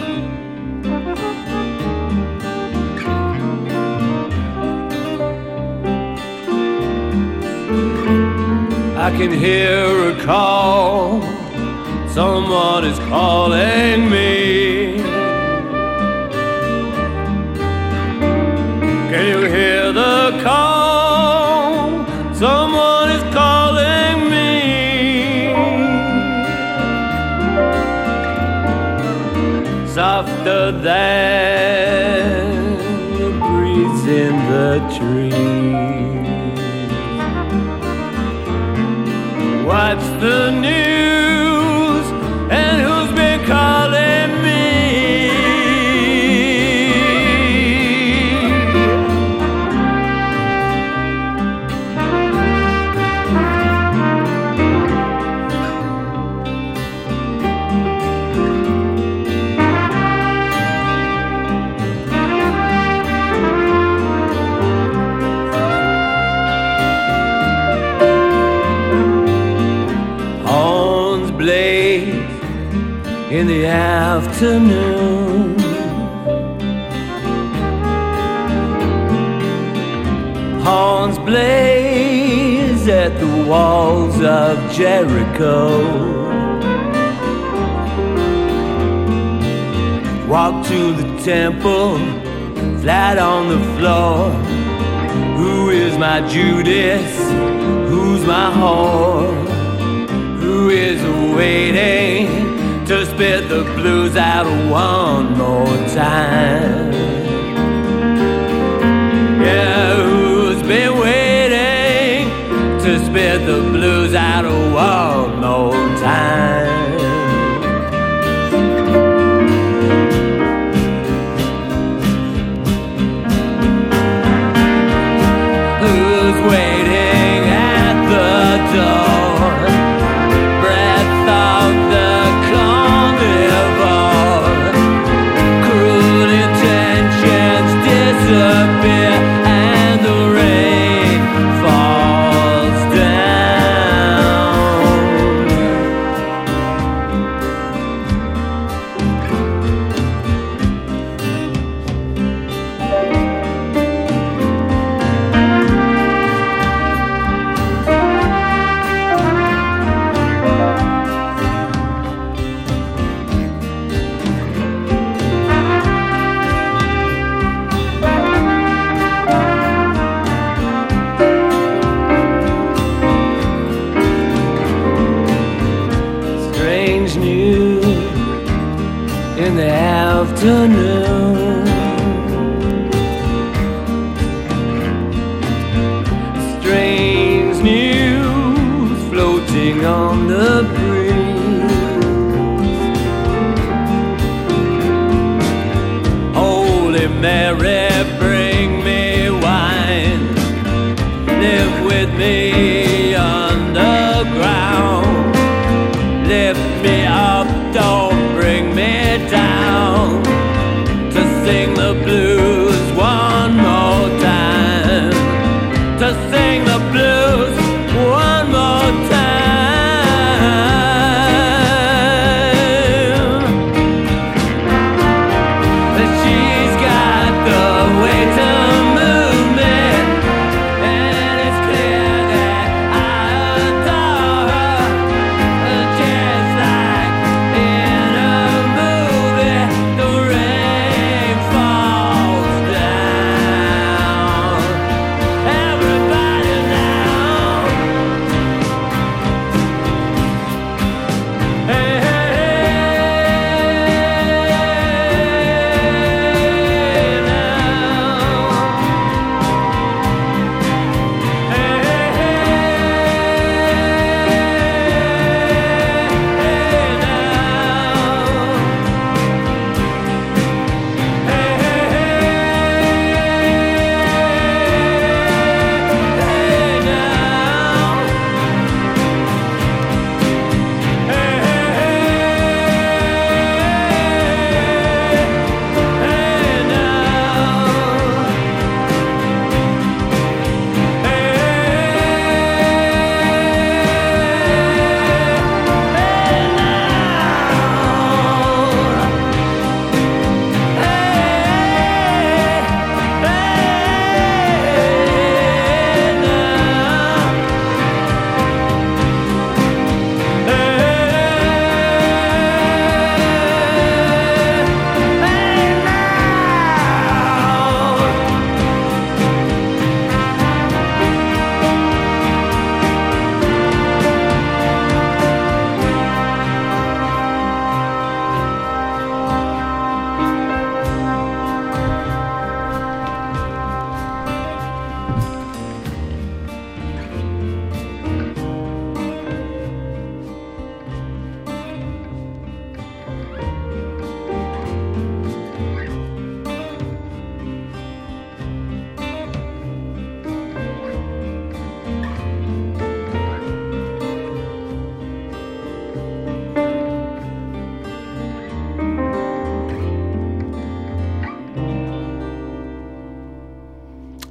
[SPEAKER 6] I can hear a call, someone is calling me. Can you hear the call? Someone is calling me. Softer than the breeze in the trees. What's the news and who's been calling me? On afternoon. Horns blaze at the walls of Jericho. Walk to the temple, flat on the floor. Who is my Judas? Who's my whore? Who is waiting to spit the blues out one more time? Yeah, who's been waiting to spit the blues out one more time? Waiting at the door, breath of the carnivore, cruel intentions disappear and the rain falls down. Strange news in the afternoon. Strange news floating on the breeze. Holy Mary, bring me wine. Live with me underground. Lift me up, don't bring me down. To sing the blues one more time. To sing the blues one more time. She's got the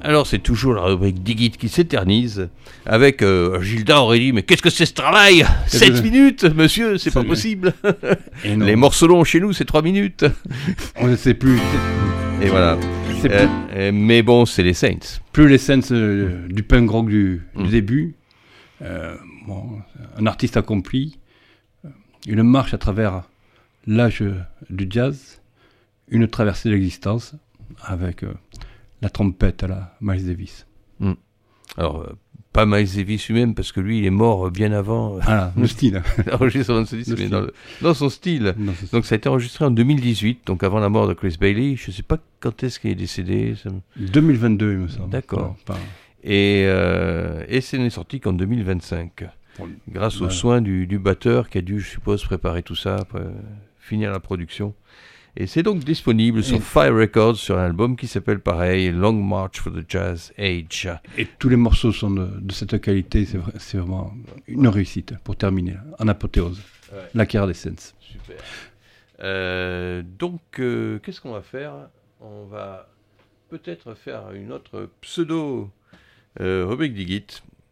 [SPEAKER 3] Alors c'est toujours la rubrique Digit qui s'éternise avec euh, Gilda aurait dit mais qu'est-ce que c'est ce travail? sept minutes monsieur, c'est pas possible. Les morceaux longs chez nous c'est trois minutes.
[SPEAKER 2] On ne sait plus.
[SPEAKER 3] Et voilà.
[SPEAKER 2] C'est
[SPEAKER 3] Euh,
[SPEAKER 2] plus,
[SPEAKER 3] euh, mais bon c'est les Saints.
[SPEAKER 2] plus les scènes euh, du punk rock du, du
[SPEAKER 3] Mm.
[SPEAKER 2] début. Euh, bon, un artiste accompli. Une marche à travers l'âge du jazz. Une traversée de l'existence avec euh, la trompette à la Miles Davis.
[SPEAKER 3] Alors euh, pas Miles Davis lui-même parce que lui il est mort bien avant euh,
[SPEAKER 2] Voilà, le style.
[SPEAKER 3] l'enregistrement de ce disque,
[SPEAKER 2] Le
[SPEAKER 3] mais
[SPEAKER 2] style.
[SPEAKER 3] dans, le- dans son style.
[SPEAKER 2] Non, c'est-
[SPEAKER 3] Donc ça a été enregistré en deux mille dix-huit, donc avant la mort de Chris Bailey. Je sais pas quand est-ce qu'il est décédé. ça me-
[SPEAKER 2] deux mille vingt-deux, il me semble.
[SPEAKER 3] D'accord.
[SPEAKER 2] Non, pas-
[SPEAKER 3] Et, euh, et ce n'est sorti qu'en deux mille vingt-cinq. Grâce aux
[SPEAKER 2] Voilà.
[SPEAKER 3] soins du, du batteur qui a dû, je suppose, préparer tout ça, après, euh, finir la production. Et c'est donc disponible sur
[SPEAKER 2] Et-
[SPEAKER 3] Fire Records sur un album qui s'appelle pareil, Long March for the Jazz Age.
[SPEAKER 2] Et tous les morceaux sont de, de cette qualité, c'est, vrai- c'est vraiment une réussite pour terminer en apothéose.
[SPEAKER 3] Ouais.
[SPEAKER 2] La carrière des Saints.
[SPEAKER 3] Super. Euh, donc, euh, qu'est-ce qu'on va faire? On va peut-être faire une autre pseudo euh, rubrique Digit.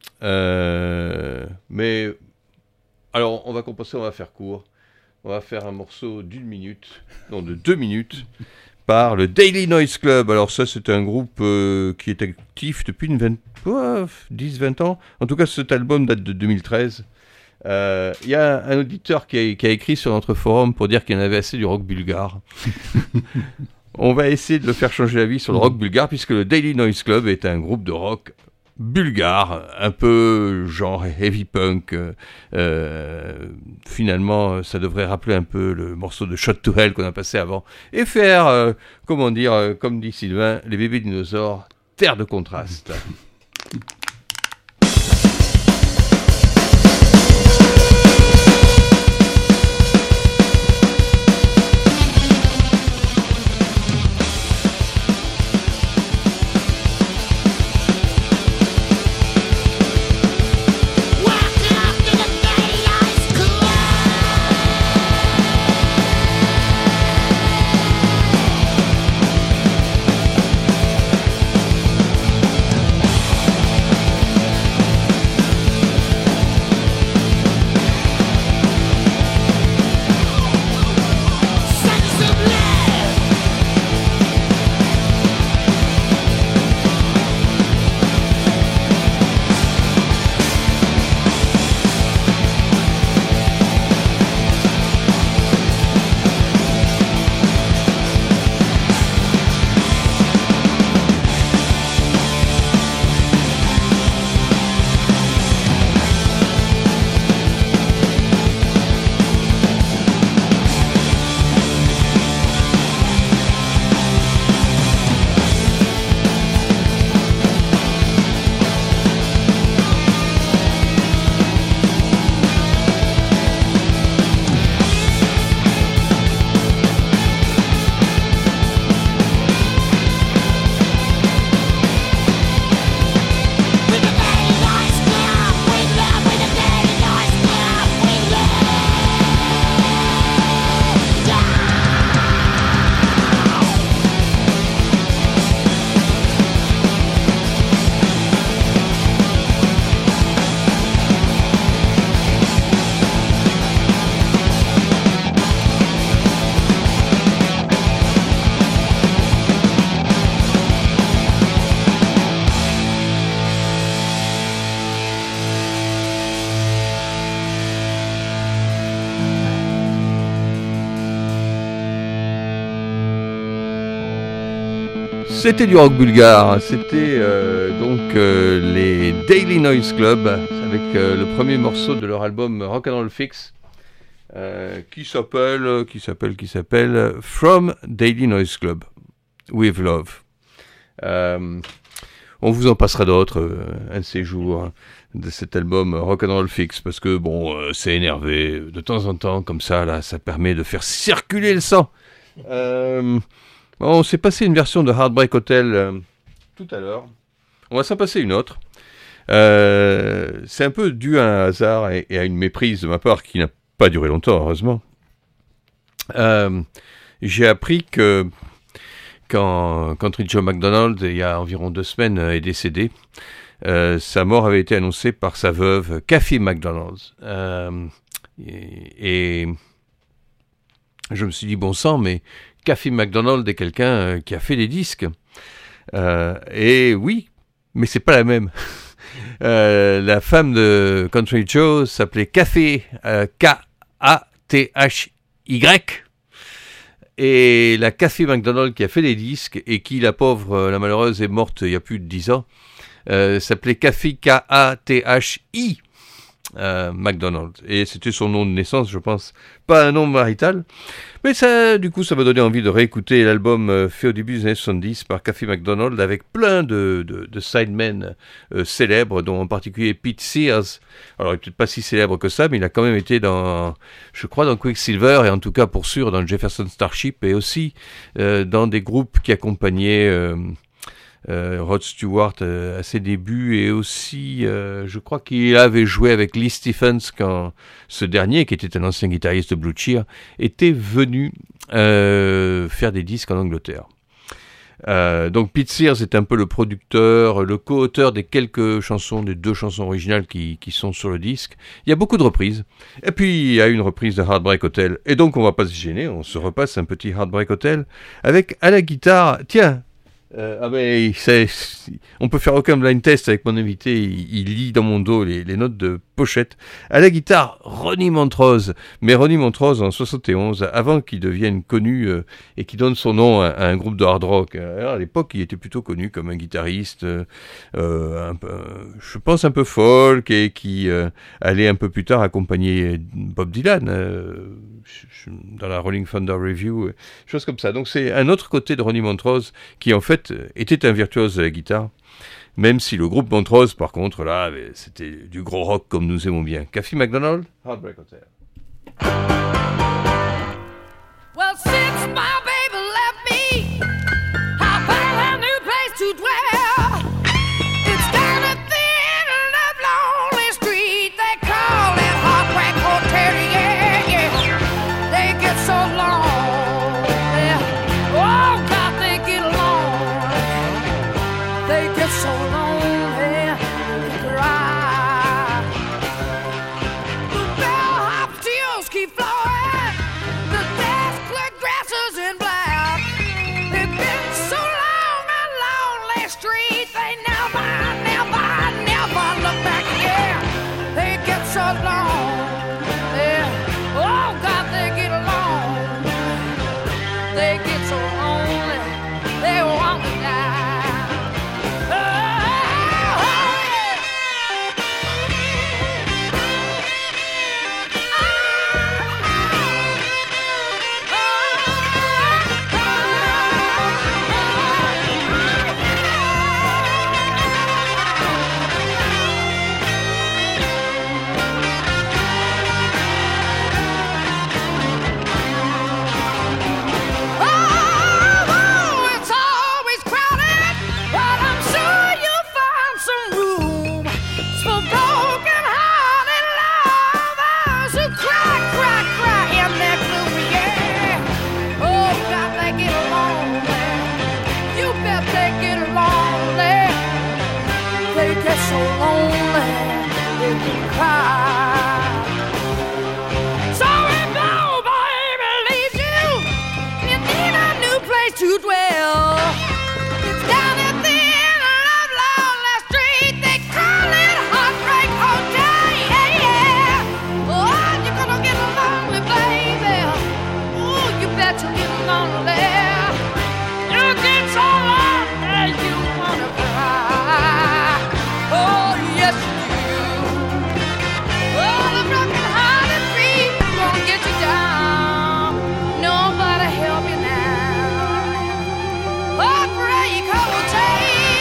[SPEAKER 3] Euh, mais alors, on va compenser, on va faire court. On va faire un morceau d'une minute, non de deux minutes, par le Daily Noise Club. Alors ça, c'est un groupe euh, qui est actif depuis une vingt, ouais, dix vingt ans. En tout cas, cet album date de deux mille treize. Il euh, y a un auditeur qui a, qui a écrit sur notre forum pour dire qu'il y en avait assez du rock bulgare. On va essayer de le faire changer d'avis sur le rock bulgare, puisque le Daily Noise Club est un groupe de rock bulgare, un peu genre heavy punk. Euh, euh, finalement, ça devrait rappeler un peu le morceau de Shot to Hell qu'on a passé avant, et faire, euh, comment dire, euh, comme dit Sylvain, les bébés dinosaures, terre de contraste.
[SPEAKER 7] Welcome to the Daily Noise Club. Send some love. With the Daily Noise Club, we love. With the Daily Noise Club, we love.
[SPEAKER 3] C'était du rock bulgare, c'était euh, donc euh, les Daily Noise Club avec euh, le premier morceau de leur album Rock and Roll Fix euh, qui s'appelle qui s'appelle qui s'appelle From Daily Noise Club with Love. Euh, on vous en passera d'autres euh, un de ces jours de cet album Rock and Roll Fix parce que bon euh, c'est énervé de temps en temps comme ça là, ça permet de faire circuler le sang. Euh, Bon, on s'est passé une version de Heartbreak Hotel euh, tout à l'heure. On va s'en passer une autre. Euh, c'est un peu dû à un hasard et, et à une méprise de ma part qui n'a pas duré longtemps, heureusement. Euh, j'ai appris que, quand Country Joe McDonald, il y a environ deux semaines, est décédé. Euh, sa mort avait été annoncée par sa veuve, Kathy McDonald. Euh, et, et je me suis dit, bon sang, mais Kathy McDonald est quelqu'un euh, qui a fait des disques. Euh, et oui, mais c'est pas la même. euh, la femme de Country Joe s'appelait Kathy, euh, K A T H Y. Et la Kathy McDonald qui a fait des disques et qui, la pauvre, la malheureuse, est morte il y a plus de dix ans, Euh, s'appelait Kathy, K A T H I euh, McDonald. Et c'était son nom de naissance, je pense. Pas un nom marital. Mais ça, du coup, ça m'a donné envie de réécouter l'album euh, fait au début des années soixante-dix par Kathy McDonald avec plein de, de, de sidemen euh, célèbres, dont en particulier Pete Sears. Alors, il est peut-être pas si célèbre que ça, mais il a quand même été dans, je crois, dans Quicksilver, et en tout cas, pour sûr, dans le Jefferson Starship, et aussi euh, dans des groupes qui accompagnaient... Euh, Euh, Rod Stewart euh, à ses débuts, et aussi euh, je crois qu'il avait joué avec Lee Stephens quand ce dernier, qui était un ancien guitariste de Blue Cheer, était venu euh, faire des disques en Angleterre. Euh, donc Pete Sears est un peu le producteur, le co-auteur des quelques chansons, des deux chansons originales qui, qui sont sur le disque. Il y a beaucoup de reprises. Et puis il y a une reprise de Heartbreak Hotel. Et donc on va pas se gêner, on se repasse un petit Heartbreak Hotel avec à la guitare, tiens, Euh, ah ben, c'est, on peut faire aucun blind test avec mon invité, il, il lit dans mon dos les, les notes de pochette. À la guitare, Ronnie Montrose, mais Ronnie Montrose en soixante et onze, avant qu'il devienne connu euh, et qu'il donne son nom à, à un groupe de hard rock. Alors, à l'époque, il était plutôt connu comme un guitariste, euh, un peu, je pense un peu folk, et qui euh, allait un peu plus tard accompagner Bob Dylan euh, dans la Rolling Thunder Review, choses comme ça. Donc c'est un autre côté de Ronnie Montrose qui en fait était un virtuose de la guitare, même si le groupe Montrose, par contre, là, c'était du gros rock comme nous aimons bien. Kathy McDonald, Heartbreak Hotel.
[SPEAKER 7] Well, since my baby left me, I found a new place to dwell. It's down at the end of the lonely street. They call it Heartbreak Hotel. Yeah, yeah. They get so long. Yeah. Oh, God, they get along. They get so lonely. They cry. The bellhop tears keep flowing. The desk clerk dresses in black. They've been so long and lonely street. They never, never, never look back. Yeah, they get so long. Yeah. Oh God, they get along. They get so lonely. They want to die. Oh, oh, yeah. Oh, it's always crowded, but I'm sure you'll find some room for broken-hearted lovers who cry, cry, cry in their gloom. Yeah. Oh, God, they get lonely. You bet they get lonely. They get so lonely they can cry. So if nobody leaves you, you need a new place to dwell. It's down at the end of Lonely Street. They call it Heartbreak Hotel. Yeah, yeah. Oh, you're gonna get lonely, baby. Oh, you bet you'll get lonely. You get so lonely you wanna cry. Oh, yes you do. Oh, the broken-hearted people gonna get you down. Nobody help you now. Heartbreak Hotel.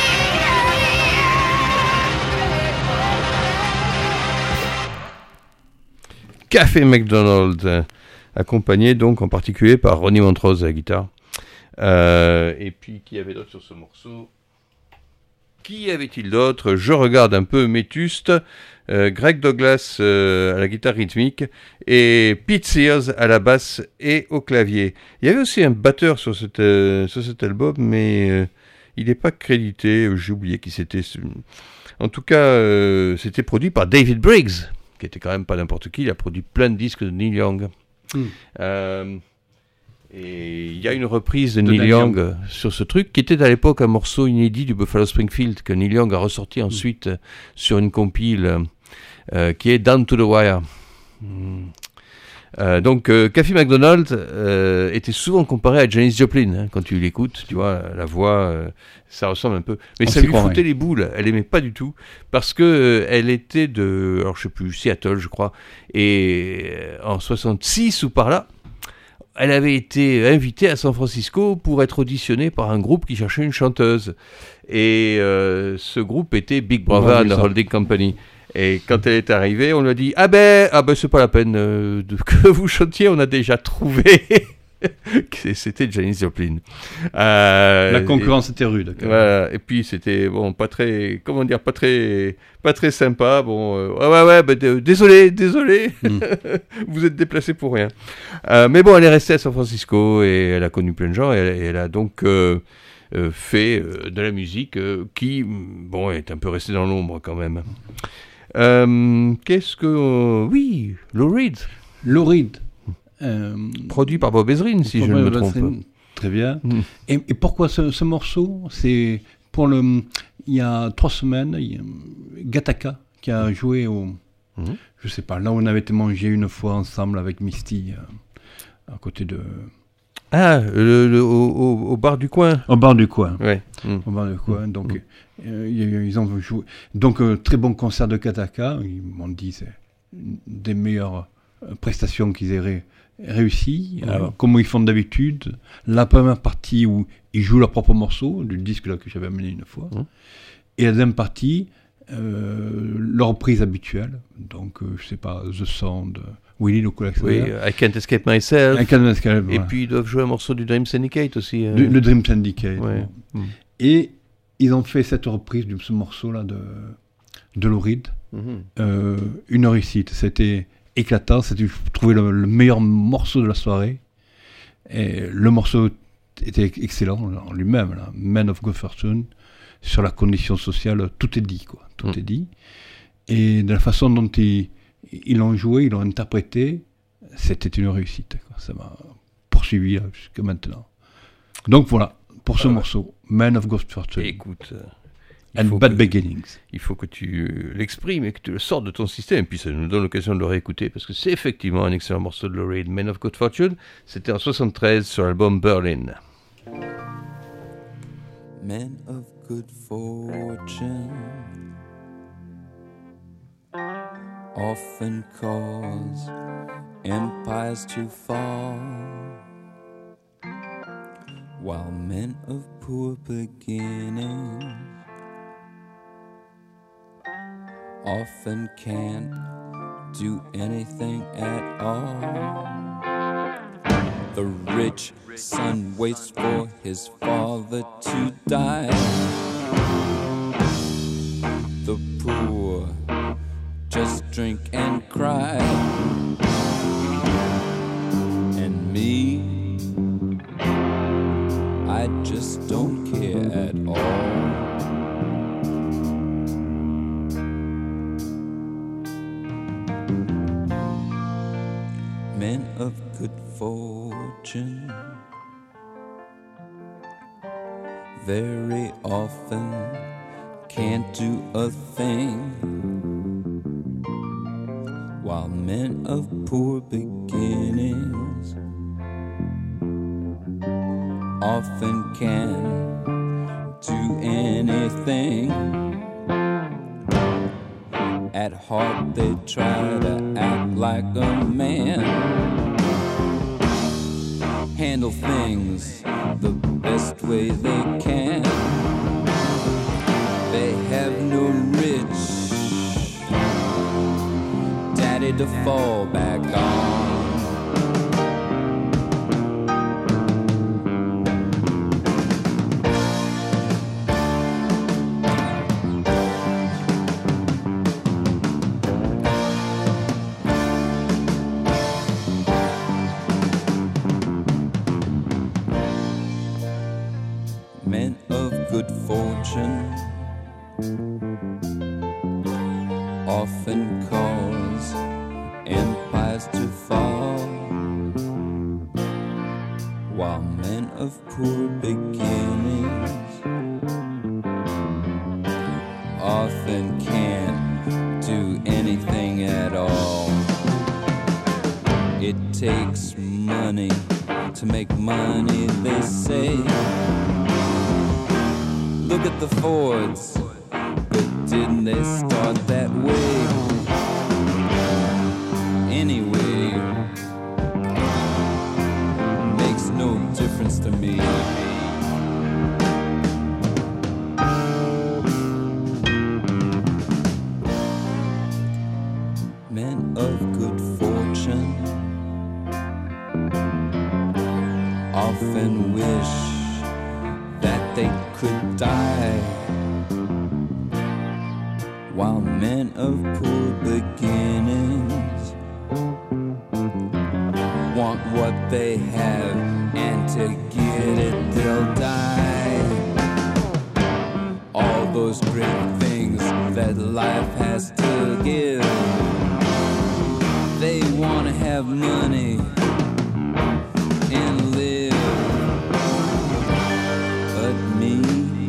[SPEAKER 3] Kathy McDonald, euh, accompagné donc en particulier par Ronnie Montrose à la guitare. Euh, et puis, qui y avait d'autre sur ce morceau? Qui avait-il d'autre? Je regarde un peu Métuste, euh, Greg Douglas euh, à la guitare rythmique et Pete Sears à la basse et au clavier. Il y avait aussi un batteur sur, cette, euh, sur cet album, mais euh, il n'est pas crédité, j'ai oublié qui c'était. En tout cas, euh, c'était produit par David Briggs, qui était quand même pas n'importe qui, il a produit plein de disques de Neil Young. Mm. Euh, Et il y a une reprise de, de Neil Young, Young sur ce truc, qui était à l'époque un morceau inédit du Buffalo Springfield, que Neil Young a ressorti ensuite mmh. sur une compile euh, qui est Down to the Wire. Mmh. Euh, donc, euh, Kathy McDonald euh, était souvent comparée à Janis Joplin, hein, quand tu l'écoutes, tu vois, la voix, euh, ça ressemble un peu. Mais On ça lui croirait. foutait les boules, elle aimait pas du tout, parce que euh, elle était de, alors je sais plus, Seattle, je crois, et euh, en soixante-six ou par là, elle avait été invitée à San Francisco pour être auditionnée par un groupe qui cherchait une chanteuse. Et euh, ce groupe était Big Brother and the Holding Company. Et quand elle est arrivée, on lui a dit « Ah ben, ah ben c'est pas la peine euh, de, que vous chantiez, on a déjà trouvé !» C'était Janis Joplin. Euh,
[SPEAKER 2] la concurrence et, était rude.
[SPEAKER 3] Voilà, et puis c'était bon, pas très, comment dire, pas très, pas très sympa. Bon, euh, ouais, ouais, ouais, bah, d- désolé, désolé, mm. vous êtes déplacé pour rien. Euh, mais bon, elle est restée à San Francisco et elle a connu plein de gens. Et elle, et elle a donc euh, euh, fait euh, de la musique euh, qui, bon, est un peu restée dans l'ombre quand même. Euh, qu'est-ce que, euh, oui, Lou Reed.
[SPEAKER 2] Lou Reed.
[SPEAKER 3] Euh, produit par Bob Ezrin, si je ne me trompe pas.
[SPEAKER 2] Très bien. Mm. Et, et pourquoi ce, ce morceau? C'est pour le. Il y a trois semaines, il y a Gattaca qui a joué au. Mm. Je sais pas, là où on avait été manger une fois ensemble avec Misty, euh, à côté de.
[SPEAKER 3] Ah, le, le, au, au, au bar du coin.
[SPEAKER 2] Au bar du coin.
[SPEAKER 3] Ouais. Mm.
[SPEAKER 2] Au bar du coin. Donc,
[SPEAKER 3] mm.
[SPEAKER 2] euh, ils ont joué. Donc, euh, très bon concert de Gattaca. Ils m'ont dit c'est une des meilleures prestations qu'ils aient ré- réussi. Mmh. Alors, comme ils font d'habitude, la première partie où ils jouent leur propre morceau, du disque là que j'avais amené une fois, mmh. et la deuxième partie, euh, leur reprise habituelle. Donc, euh, je sais pas, The Sound, Willie le collectionneur.
[SPEAKER 3] Oui, I Can't Escape Myself.
[SPEAKER 2] I Can't Escape,
[SPEAKER 3] et
[SPEAKER 2] voilà.
[SPEAKER 3] puis ils doivent jouer un morceau du Dream Syndicate aussi. Euh...
[SPEAKER 2] Le, le Dream Syndicate.
[SPEAKER 3] Ouais.
[SPEAKER 2] Bon.
[SPEAKER 3] Mmh.
[SPEAKER 2] Et ils ont fait cette reprise de ce morceau-là de, de Lou Reed. Mmh. Euh, une réussite. C'était éclatant, c'était, je trouvais, le, le meilleur morceau de la soirée. Et le morceau était excellent en lui-même, là. Man of Good Fortune, sur la condition sociale, tout est dit, quoi. Tout mm. est dit. Et de la façon dont ils, ils l'ont joué, ils l'ont interprété, c'était une réussite, quoi. Ça m'a poursuivi là, jusqu'à maintenant. Donc voilà, pour ce euh, morceau, Man of Good Fortune.
[SPEAKER 3] Écoute... Euh...
[SPEAKER 2] And Bad que, Beginnings.
[SPEAKER 3] Il faut que tu l'exprimes et que tu le sortes de ton système. Et puis ça nous donne l'occasion de le réécouter parce que c'est effectivement un excellent morceau de Lou Reed. Man of Good Fortune, c'était en soixante-treize sur l'album Berlin.
[SPEAKER 8] Men of good fortune often cause empires to fall, while men of poor beginnings often can't do anything at all. The rich son waits for his father to die. The poor just drink and cry. And me, I just don't care at all. Men of good fortune very often can't do a thing, while men of poor beginnings often can do anything. At heart they try to act like a man, handle things the best way they can. They have no rich daddy to fall back on. men of good fortune often cause empires to fall, while men of poor beginnings often can't do anything at all. It takes money to make money, they say. Look at the Fords, but didn't they start that way? Anyway, makes no difference to me. Men of good fortune often wish that they could die, while men of poor beginnings want what they have, and to get it they'll die. All those great things that life has to give, they want to have money and live. But me,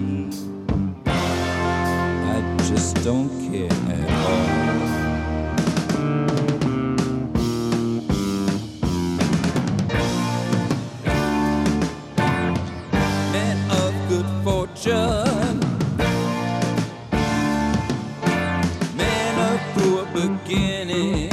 [SPEAKER 8] I just don't care at all. Men of good fortune, men of poor beginnings,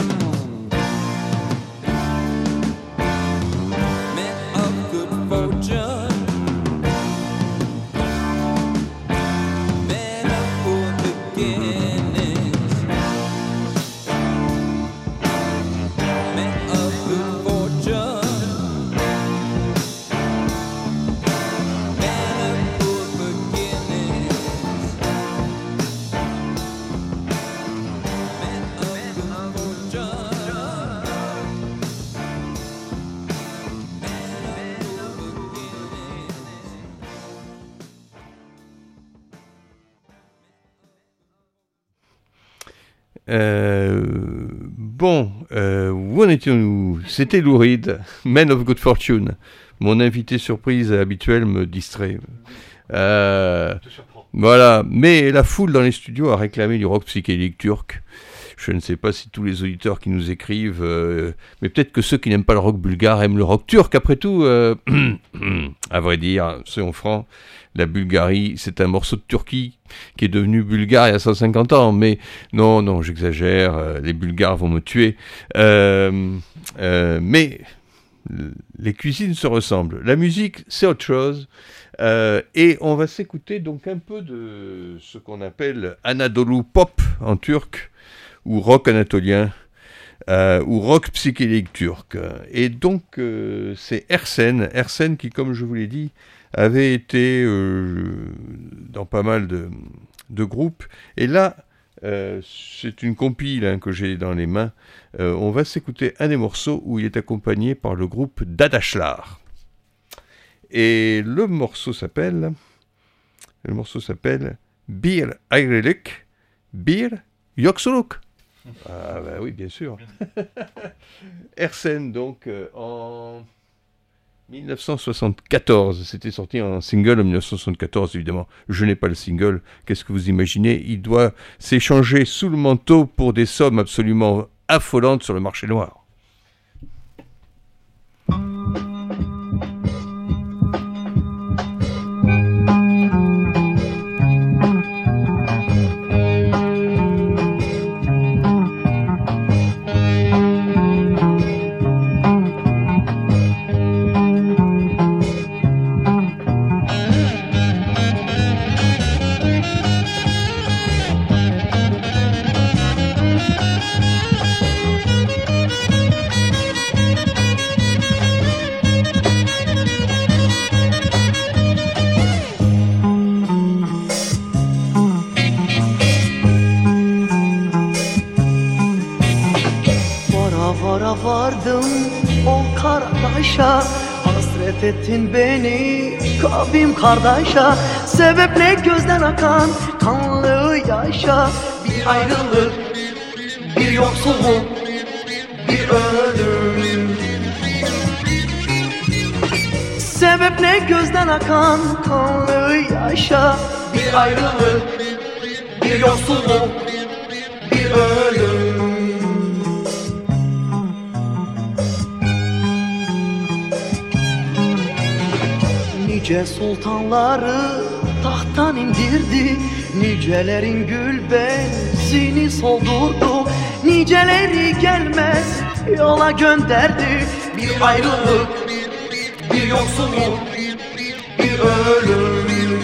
[SPEAKER 3] Euh, bon, euh, où en étions-nous? C'était Lou Reed, Men of Good Fortune. Mon invité surprise habituel me distrait. Euh, voilà, mais la foule dans les studios a réclamé du rock psychédélique turc. Je ne sais pas si tous les auditeurs qui nous écrivent, euh, mais peut-être que ceux qui n'aiment pas le rock bulgare aiment le rock turc. Après tout, euh, à vrai dire, soyons francs, la Bulgarie, c'est un morceau de Turquie qui est devenu bulgare il y a cent cinquante ans. Mais non, non, j'exagère, euh, les Bulgares vont me tuer. Euh, euh, mais les cuisines se ressemblent. La musique, c'est autre chose. Euh, et on va s'écouter donc un peu de ce qu'on appelle Anadolu Pop en turc, ou rock anatolien, euh, ou rock psychédélique turc. Et donc, euh, c'est Ersen, Ersen qui, comme je vous l'ai dit, avait été euh, dans pas mal de, de groupes. Et là, euh, c'est une compile hein, que j'ai dans les mains. Euh, on va s'écouter un des morceaux où il est accompagné par le groupe Dadaşlar. Et le morceau s'appelle, le morceau s'appelle Bir Ayrılık, Bir Yoksulluk. Ah bah oui, bien sûr. Ersen, donc, euh, en dix-neuf cent soixante-quatorze. C'était sorti en single en dix-neuf cent soixante-quatorze, évidemment. Je n'ai pas le single. Qu'est-ce que vous imaginez? Il doit s'échanger sous le manteau pour des sommes absolument affolantes sur le marché noir.
[SPEAKER 5] fethettin beni kavim kardeşa. Sebep ne? Gözden akan kanlı yaşa. Bir ayrılık, bir yoksulluk, bir ölüm. Sebep ne? Gözden akan kanlı yaşa. Bir ayrılık, bir yoksulluk, bir ölüm. Nice sultanları tahttan indirdi, nicelerin gül benzini soldurdu. Niceleri gelmez yola gönderdi. Bir ayrılık, bir yoksulluk, bir ölüm.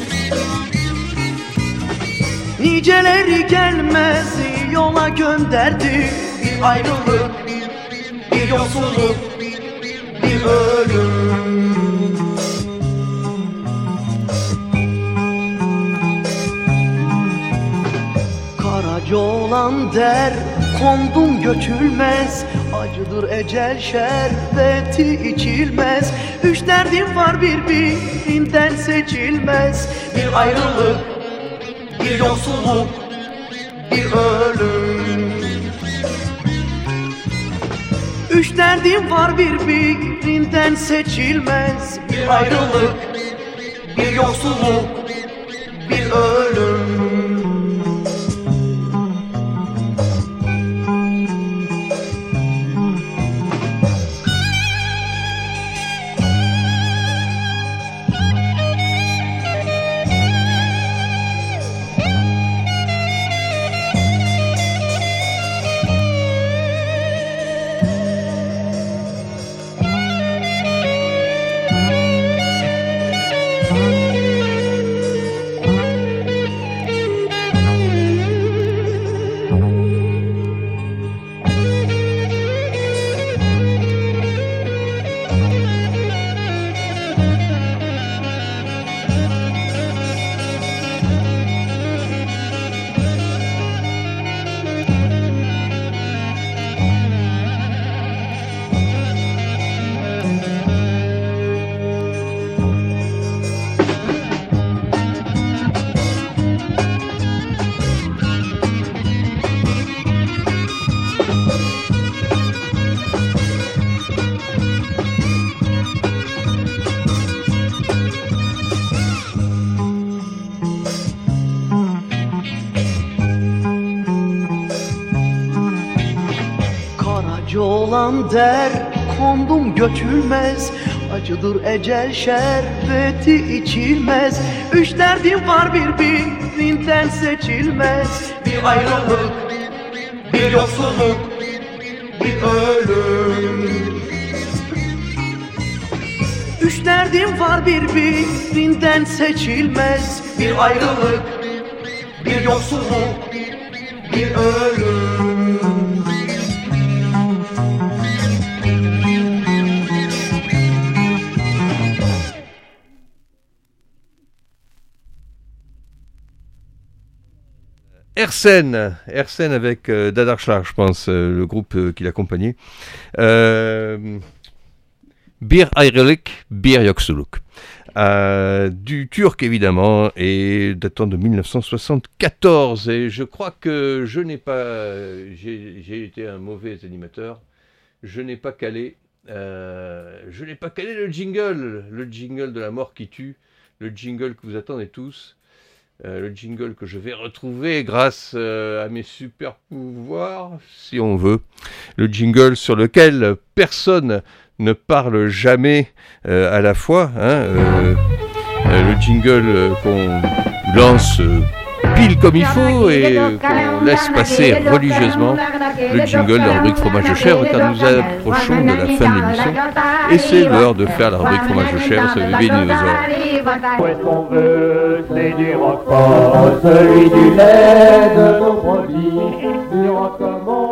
[SPEAKER 5] Niceleri gelmez yola gönderdi. Bir ayrılık, bir yoksulluk, bir ölüm. Karaca olan der kondum göçülmez. Acıdır ecel şerbeti içilmez. Üç derdim var birbirinden seçilmez. Bir ayrılık, bir yoksulluk, bir ölüm. Üç derdim var birbirinden seçilmez. Bir ayrılık, bir yoksulluk, bir ölüm. Olan der kondum göçülmez. Acıdır ecel şerbeti içilmez. Üç derdim var birbirinden seçilmez. Bir ayrılık, bir yoksulluk, bir ölüm. Üç derdim var birbirinden seçilmez. Bir ayrılık, bir yoksulluk, bir ölüm.
[SPEAKER 3] Ersen, Ersen avec euh, Dadarchlar, je pense, euh, le groupe euh, qui l'accompagnait. Euh, Bir Ayrılık, Bir Yoksulluk. Euh, du turc évidemment, et datant de mille neuf cent soixante-quatorze. Et je crois que je n'ai pas, j'ai, j'ai été un mauvais animateur, je n'ai pas calé, euh, je n'ai pas calé le jingle, le jingle de la mort qui tue, le jingle que vous attendez tous. Euh, le jingle que je vais retrouver grâce euh, à mes super pouvoirs, si on veut. Le jingle sur lequel personne ne parle jamais euh, à la fois. Hein, euh, euh, le jingle euh, qu'on lance euh, pile comme il faut et euh, qu'on laisse passer religieusement. Le jingle de la rubrique fromage de chèvre, car nous approchons de la fin de l'émission. Et c'est l'heure de faire la rubrique fromage de chèvre sur Bébé Dinosaure.
[SPEAKER 9] Où est-ce qu'on veut, c'est du roquefort, celui du lait de nos produits, du roquemont.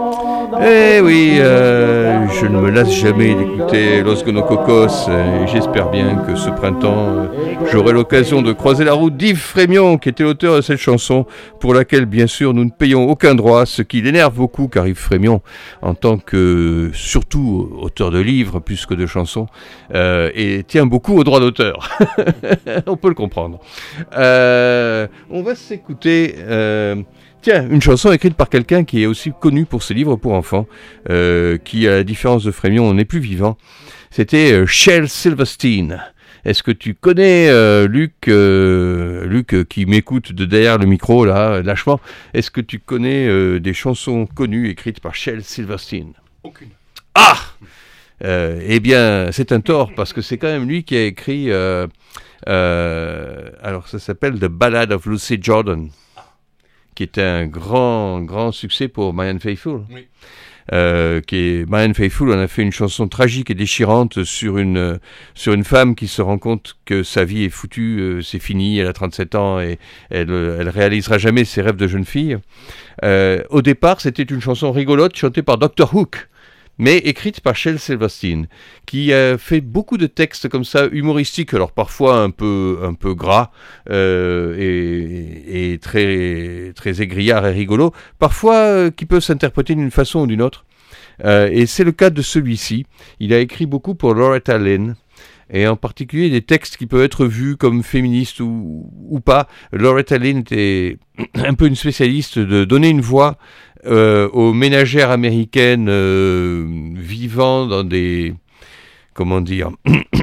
[SPEAKER 3] Eh oui, euh, je ne me lasse jamais d'écouter Los Gonococos et j'espère bien que ce printemps, euh, j'aurai l'occasion de croiser la route d'Yves Frémion, qui était l'auteur de cette chanson, pour laquelle, bien sûr, nous ne payons aucun droit, ce qui l'énerve beaucoup, car Yves Frémion, en tant que, surtout, auteur de livres plus que de chansons, euh, et tient beaucoup aux droits d'auteur. On peut le comprendre. Euh, on va s'écouter... Euh, Tiens, une chanson écrite par quelqu'un qui est aussi connu pour ses livres pour enfants, euh, qui, à la différence de Frémion, n'est plus vivant. C'était euh, Shel Silverstein. Est-ce que tu connais euh, Luc, euh, Luc euh, qui m'écoute de derrière le micro, là, lâchement, est-ce que tu connais euh, des chansons connues écrites par Shel Silverstein ?
[SPEAKER 2] Aucune.
[SPEAKER 3] Ah euh, Eh bien, c'est un tort, parce que c'est quand même lui qui a écrit... Euh, euh, alors, ça s'appelle The Ballad of Lucy Jordan, qui était un grand, grand succès pour Marianne Faithfull.
[SPEAKER 2] Oui.
[SPEAKER 3] Euh, qui est, Marianne Faithfull en a fait une chanson tragique et déchirante sur une, sur une femme qui se rend compte que sa vie est foutue, euh, c'est fini, elle a trente-sept ans et elle, elle réalisera jamais ses rêves de jeune fille. Euh, au départ, c'était une chanson rigolote chantée par docteur Hook, mais écrite par Shel Silverstein, qui a fait beaucoup de textes comme ça, humoristiques, alors parfois un peu, un peu gras, euh, et, et très, très aigriard et rigolo, parfois euh, qui peuvent s'interpréter d'une façon ou d'une autre. Euh, et c'est le cas de celui-ci. Il a écrit beaucoup pour Loretta Lynn, et en particulier des textes qui peuvent être vus comme féministes ou, ou pas. Loretta Lynn était un peu une spécialiste de donner une voix Euh, aux ménagères américaines euh, vivant dans des, comment dire,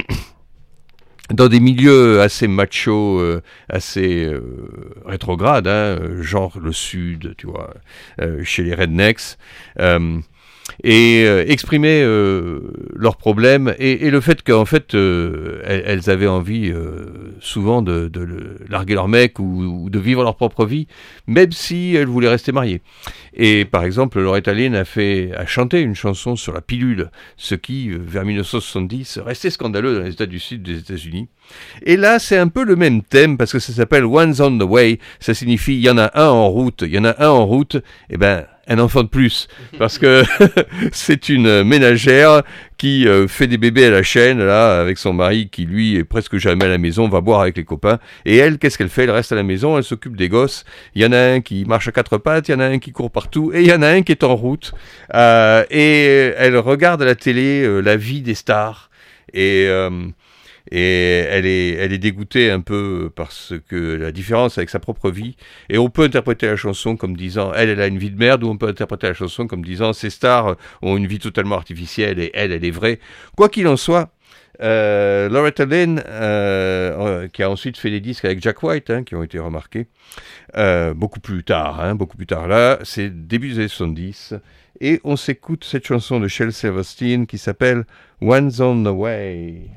[SPEAKER 3] dans des milieux assez machos, euh, assez euh, rétrogrades, hein, genre le Sud, tu vois, euh, chez les rednecks, euh, et euh, exprimer euh, leurs problèmes et, et le fait qu'en fait euh, elles, elles avaient envie euh, souvent de, de le, larguer leur mec ou, ou de vivre leur propre vie, même si elles voulaient rester mariées. Et par exemple, Loretta Lynn a fait, a chanté une chanson sur la pilule, ce qui, vers dix-neuf cent soixante-dix, restait scandaleux dans les États du Sud des États-Unis. Et là, c'est un peu le même thème parce que ça s'appelle One's on the way. Ça signifie il y en a un en route. Il y en a un en route. Eh ben, un enfant de plus, parce que c'est une ménagère qui euh, fait des bébés à la chaîne, là, avec son mari qui, lui, est presque jamais à la maison, va boire avec les copains. Et elle, qu'est-ce qu'elle fait ? Elle reste à la maison, elle s'occupe des gosses. Il y en a un qui marche à quatre pattes, il y en a un qui court partout, et il y en a un qui est en route. Euh, et elle regarde à la télé euh, la vie des stars. Et... Euh, Et elle est, elle est dégoûtée un peu parce que la différence avec sa propre vie. Et on peut interpréter la chanson comme disant elle, elle a une vie de merde, ou on peut interpréter la chanson comme disant ces stars ont une vie totalement artificielle et elle, elle est vraie. Quoi qu'il en soit, euh, Loretta Lynn, euh, qui a ensuite fait des disques avec Jack White, hein, qui ont été remarqués euh, beaucoup plus tard, hein, beaucoup plus tard. Là, c'est début des années soixante-dix. Et on s'écoute cette chanson de Shel Silverstein qui s'appelle One's on the Way.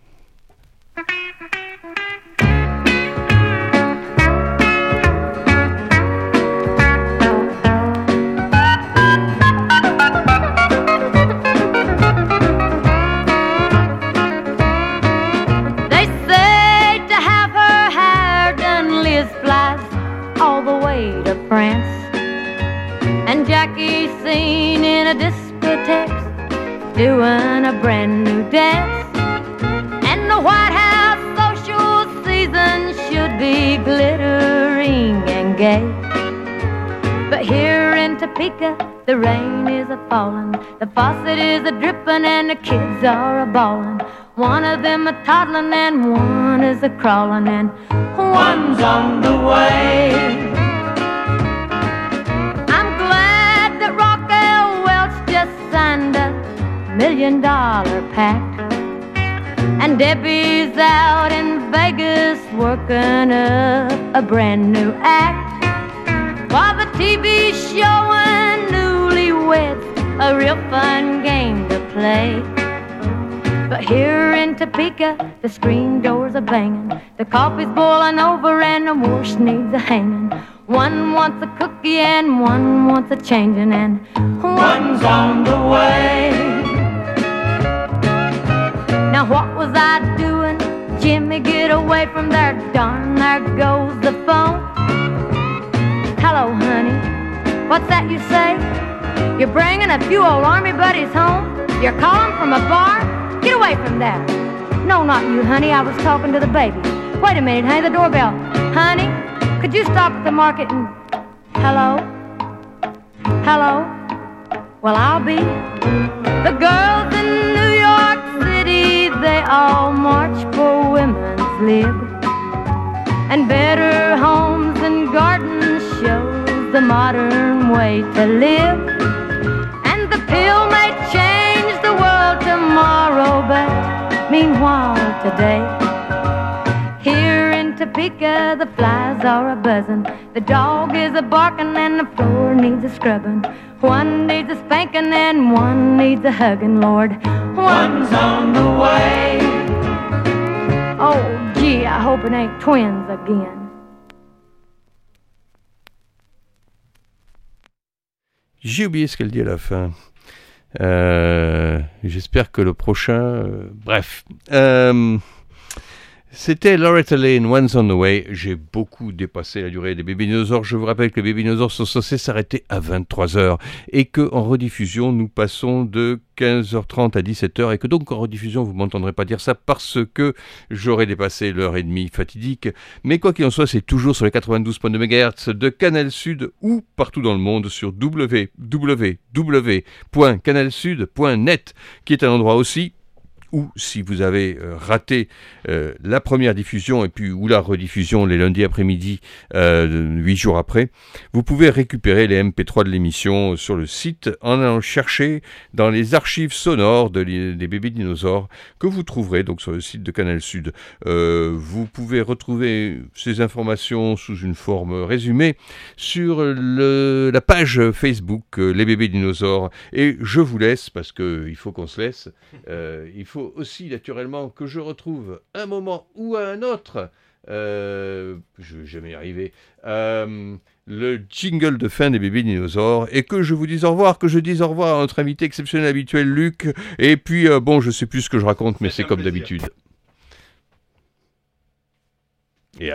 [SPEAKER 10] France, and Jackie's seen in a discotheque doing a brand new dance, and the White House social season should be glittering and gay. But here in Topeka, the rain is a-falling, the faucet is a-dripping, and the kids are a-bawling. One of them a-toddling and one is a-crawling, and one's on the way. Signed a million dollar pact, and Debbie's out in Vegas working up a brand new act, while the T V showing newlyweds a real fun game to play. But here in Topeka, the screen doors are banging, the coffee's boiling over, and the wash needs a hanging. One wants a cookie and one wants a changing, and one's on the way. Now what was I doing? Jimmy, get away from there, darn, there goes the phone. Hello, honey, what's that you say? You're bringing a few old army buddies home. You're calling from a bar. Get away from there. No, not you, honey. I was talking to the baby. Wait a minute, honey. The doorbell. Honey, could you stop at the market and... Hello? Hello? Well, I'll be. The girls in New York City, they all march for women's lib. And better homes and gardens shows the modern way to live. And the pill may change the world tomorrow, but meanwhile today, here in Topeka the flies are a-buzzing, the dog is a-barking and the floor needs a scrubbing. One needs a spanking and one needs a hugging, Lord. One's on the way. Oh, gee, I hope it ain't twins again.
[SPEAKER 3] J'ai oublié ce qu'elle dit à la fin. Euh, j'espère que le prochain... Euh, bref. Euh, C'était Loretta Lynn, One's on the Way. J'ai beaucoup dépassé la durée des Bébés Dinosaures. Je vous rappelle que les Bébés Dinosaures sont censés s'arrêter à vingt-trois heures et qu'en rediffusion, nous passons de quinze heures trente à dix-sept heures et que donc en rediffusion, vous ne m'entendrez pas dire ça parce que j'aurais dépassé l'heure et demie fatidique. Mais quoi qu'il en soit, c'est toujours sur les quatre-vingt-douze virgule deux mégahertz de Canal Sud ou partout dans le monde sur w w w point canal sud point net qui est un endroit aussi ou si vous avez euh, raté euh, la première diffusion et puis ou la rediffusion les lundis après-midi, euh, huit jours après, vous pouvez récupérer les M P trois de l'émission sur le site en allant chercher dans les archives sonores de, des Bébés Dinosaures que vous trouverez donc sur le site de Canal Sud. Euh, vous pouvez retrouver ces informations sous une forme résumée sur le, la page Facebook euh, Les Bébés Dinosaures. Et je vous laisse parce que il faut qu'on se laisse. Euh, il faut aussi naturellement que je retrouve un moment ou un autre, euh, je vais jamais y arriver, euh, le jingle de fin des Bébés Dinosaures et que je vous dise au revoir, que je dise au revoir à notre invité exceptionnel habituel Luc et puis euh, bon je sais plus ce que je raconte mais c'est comme d'habitude. Et alors ?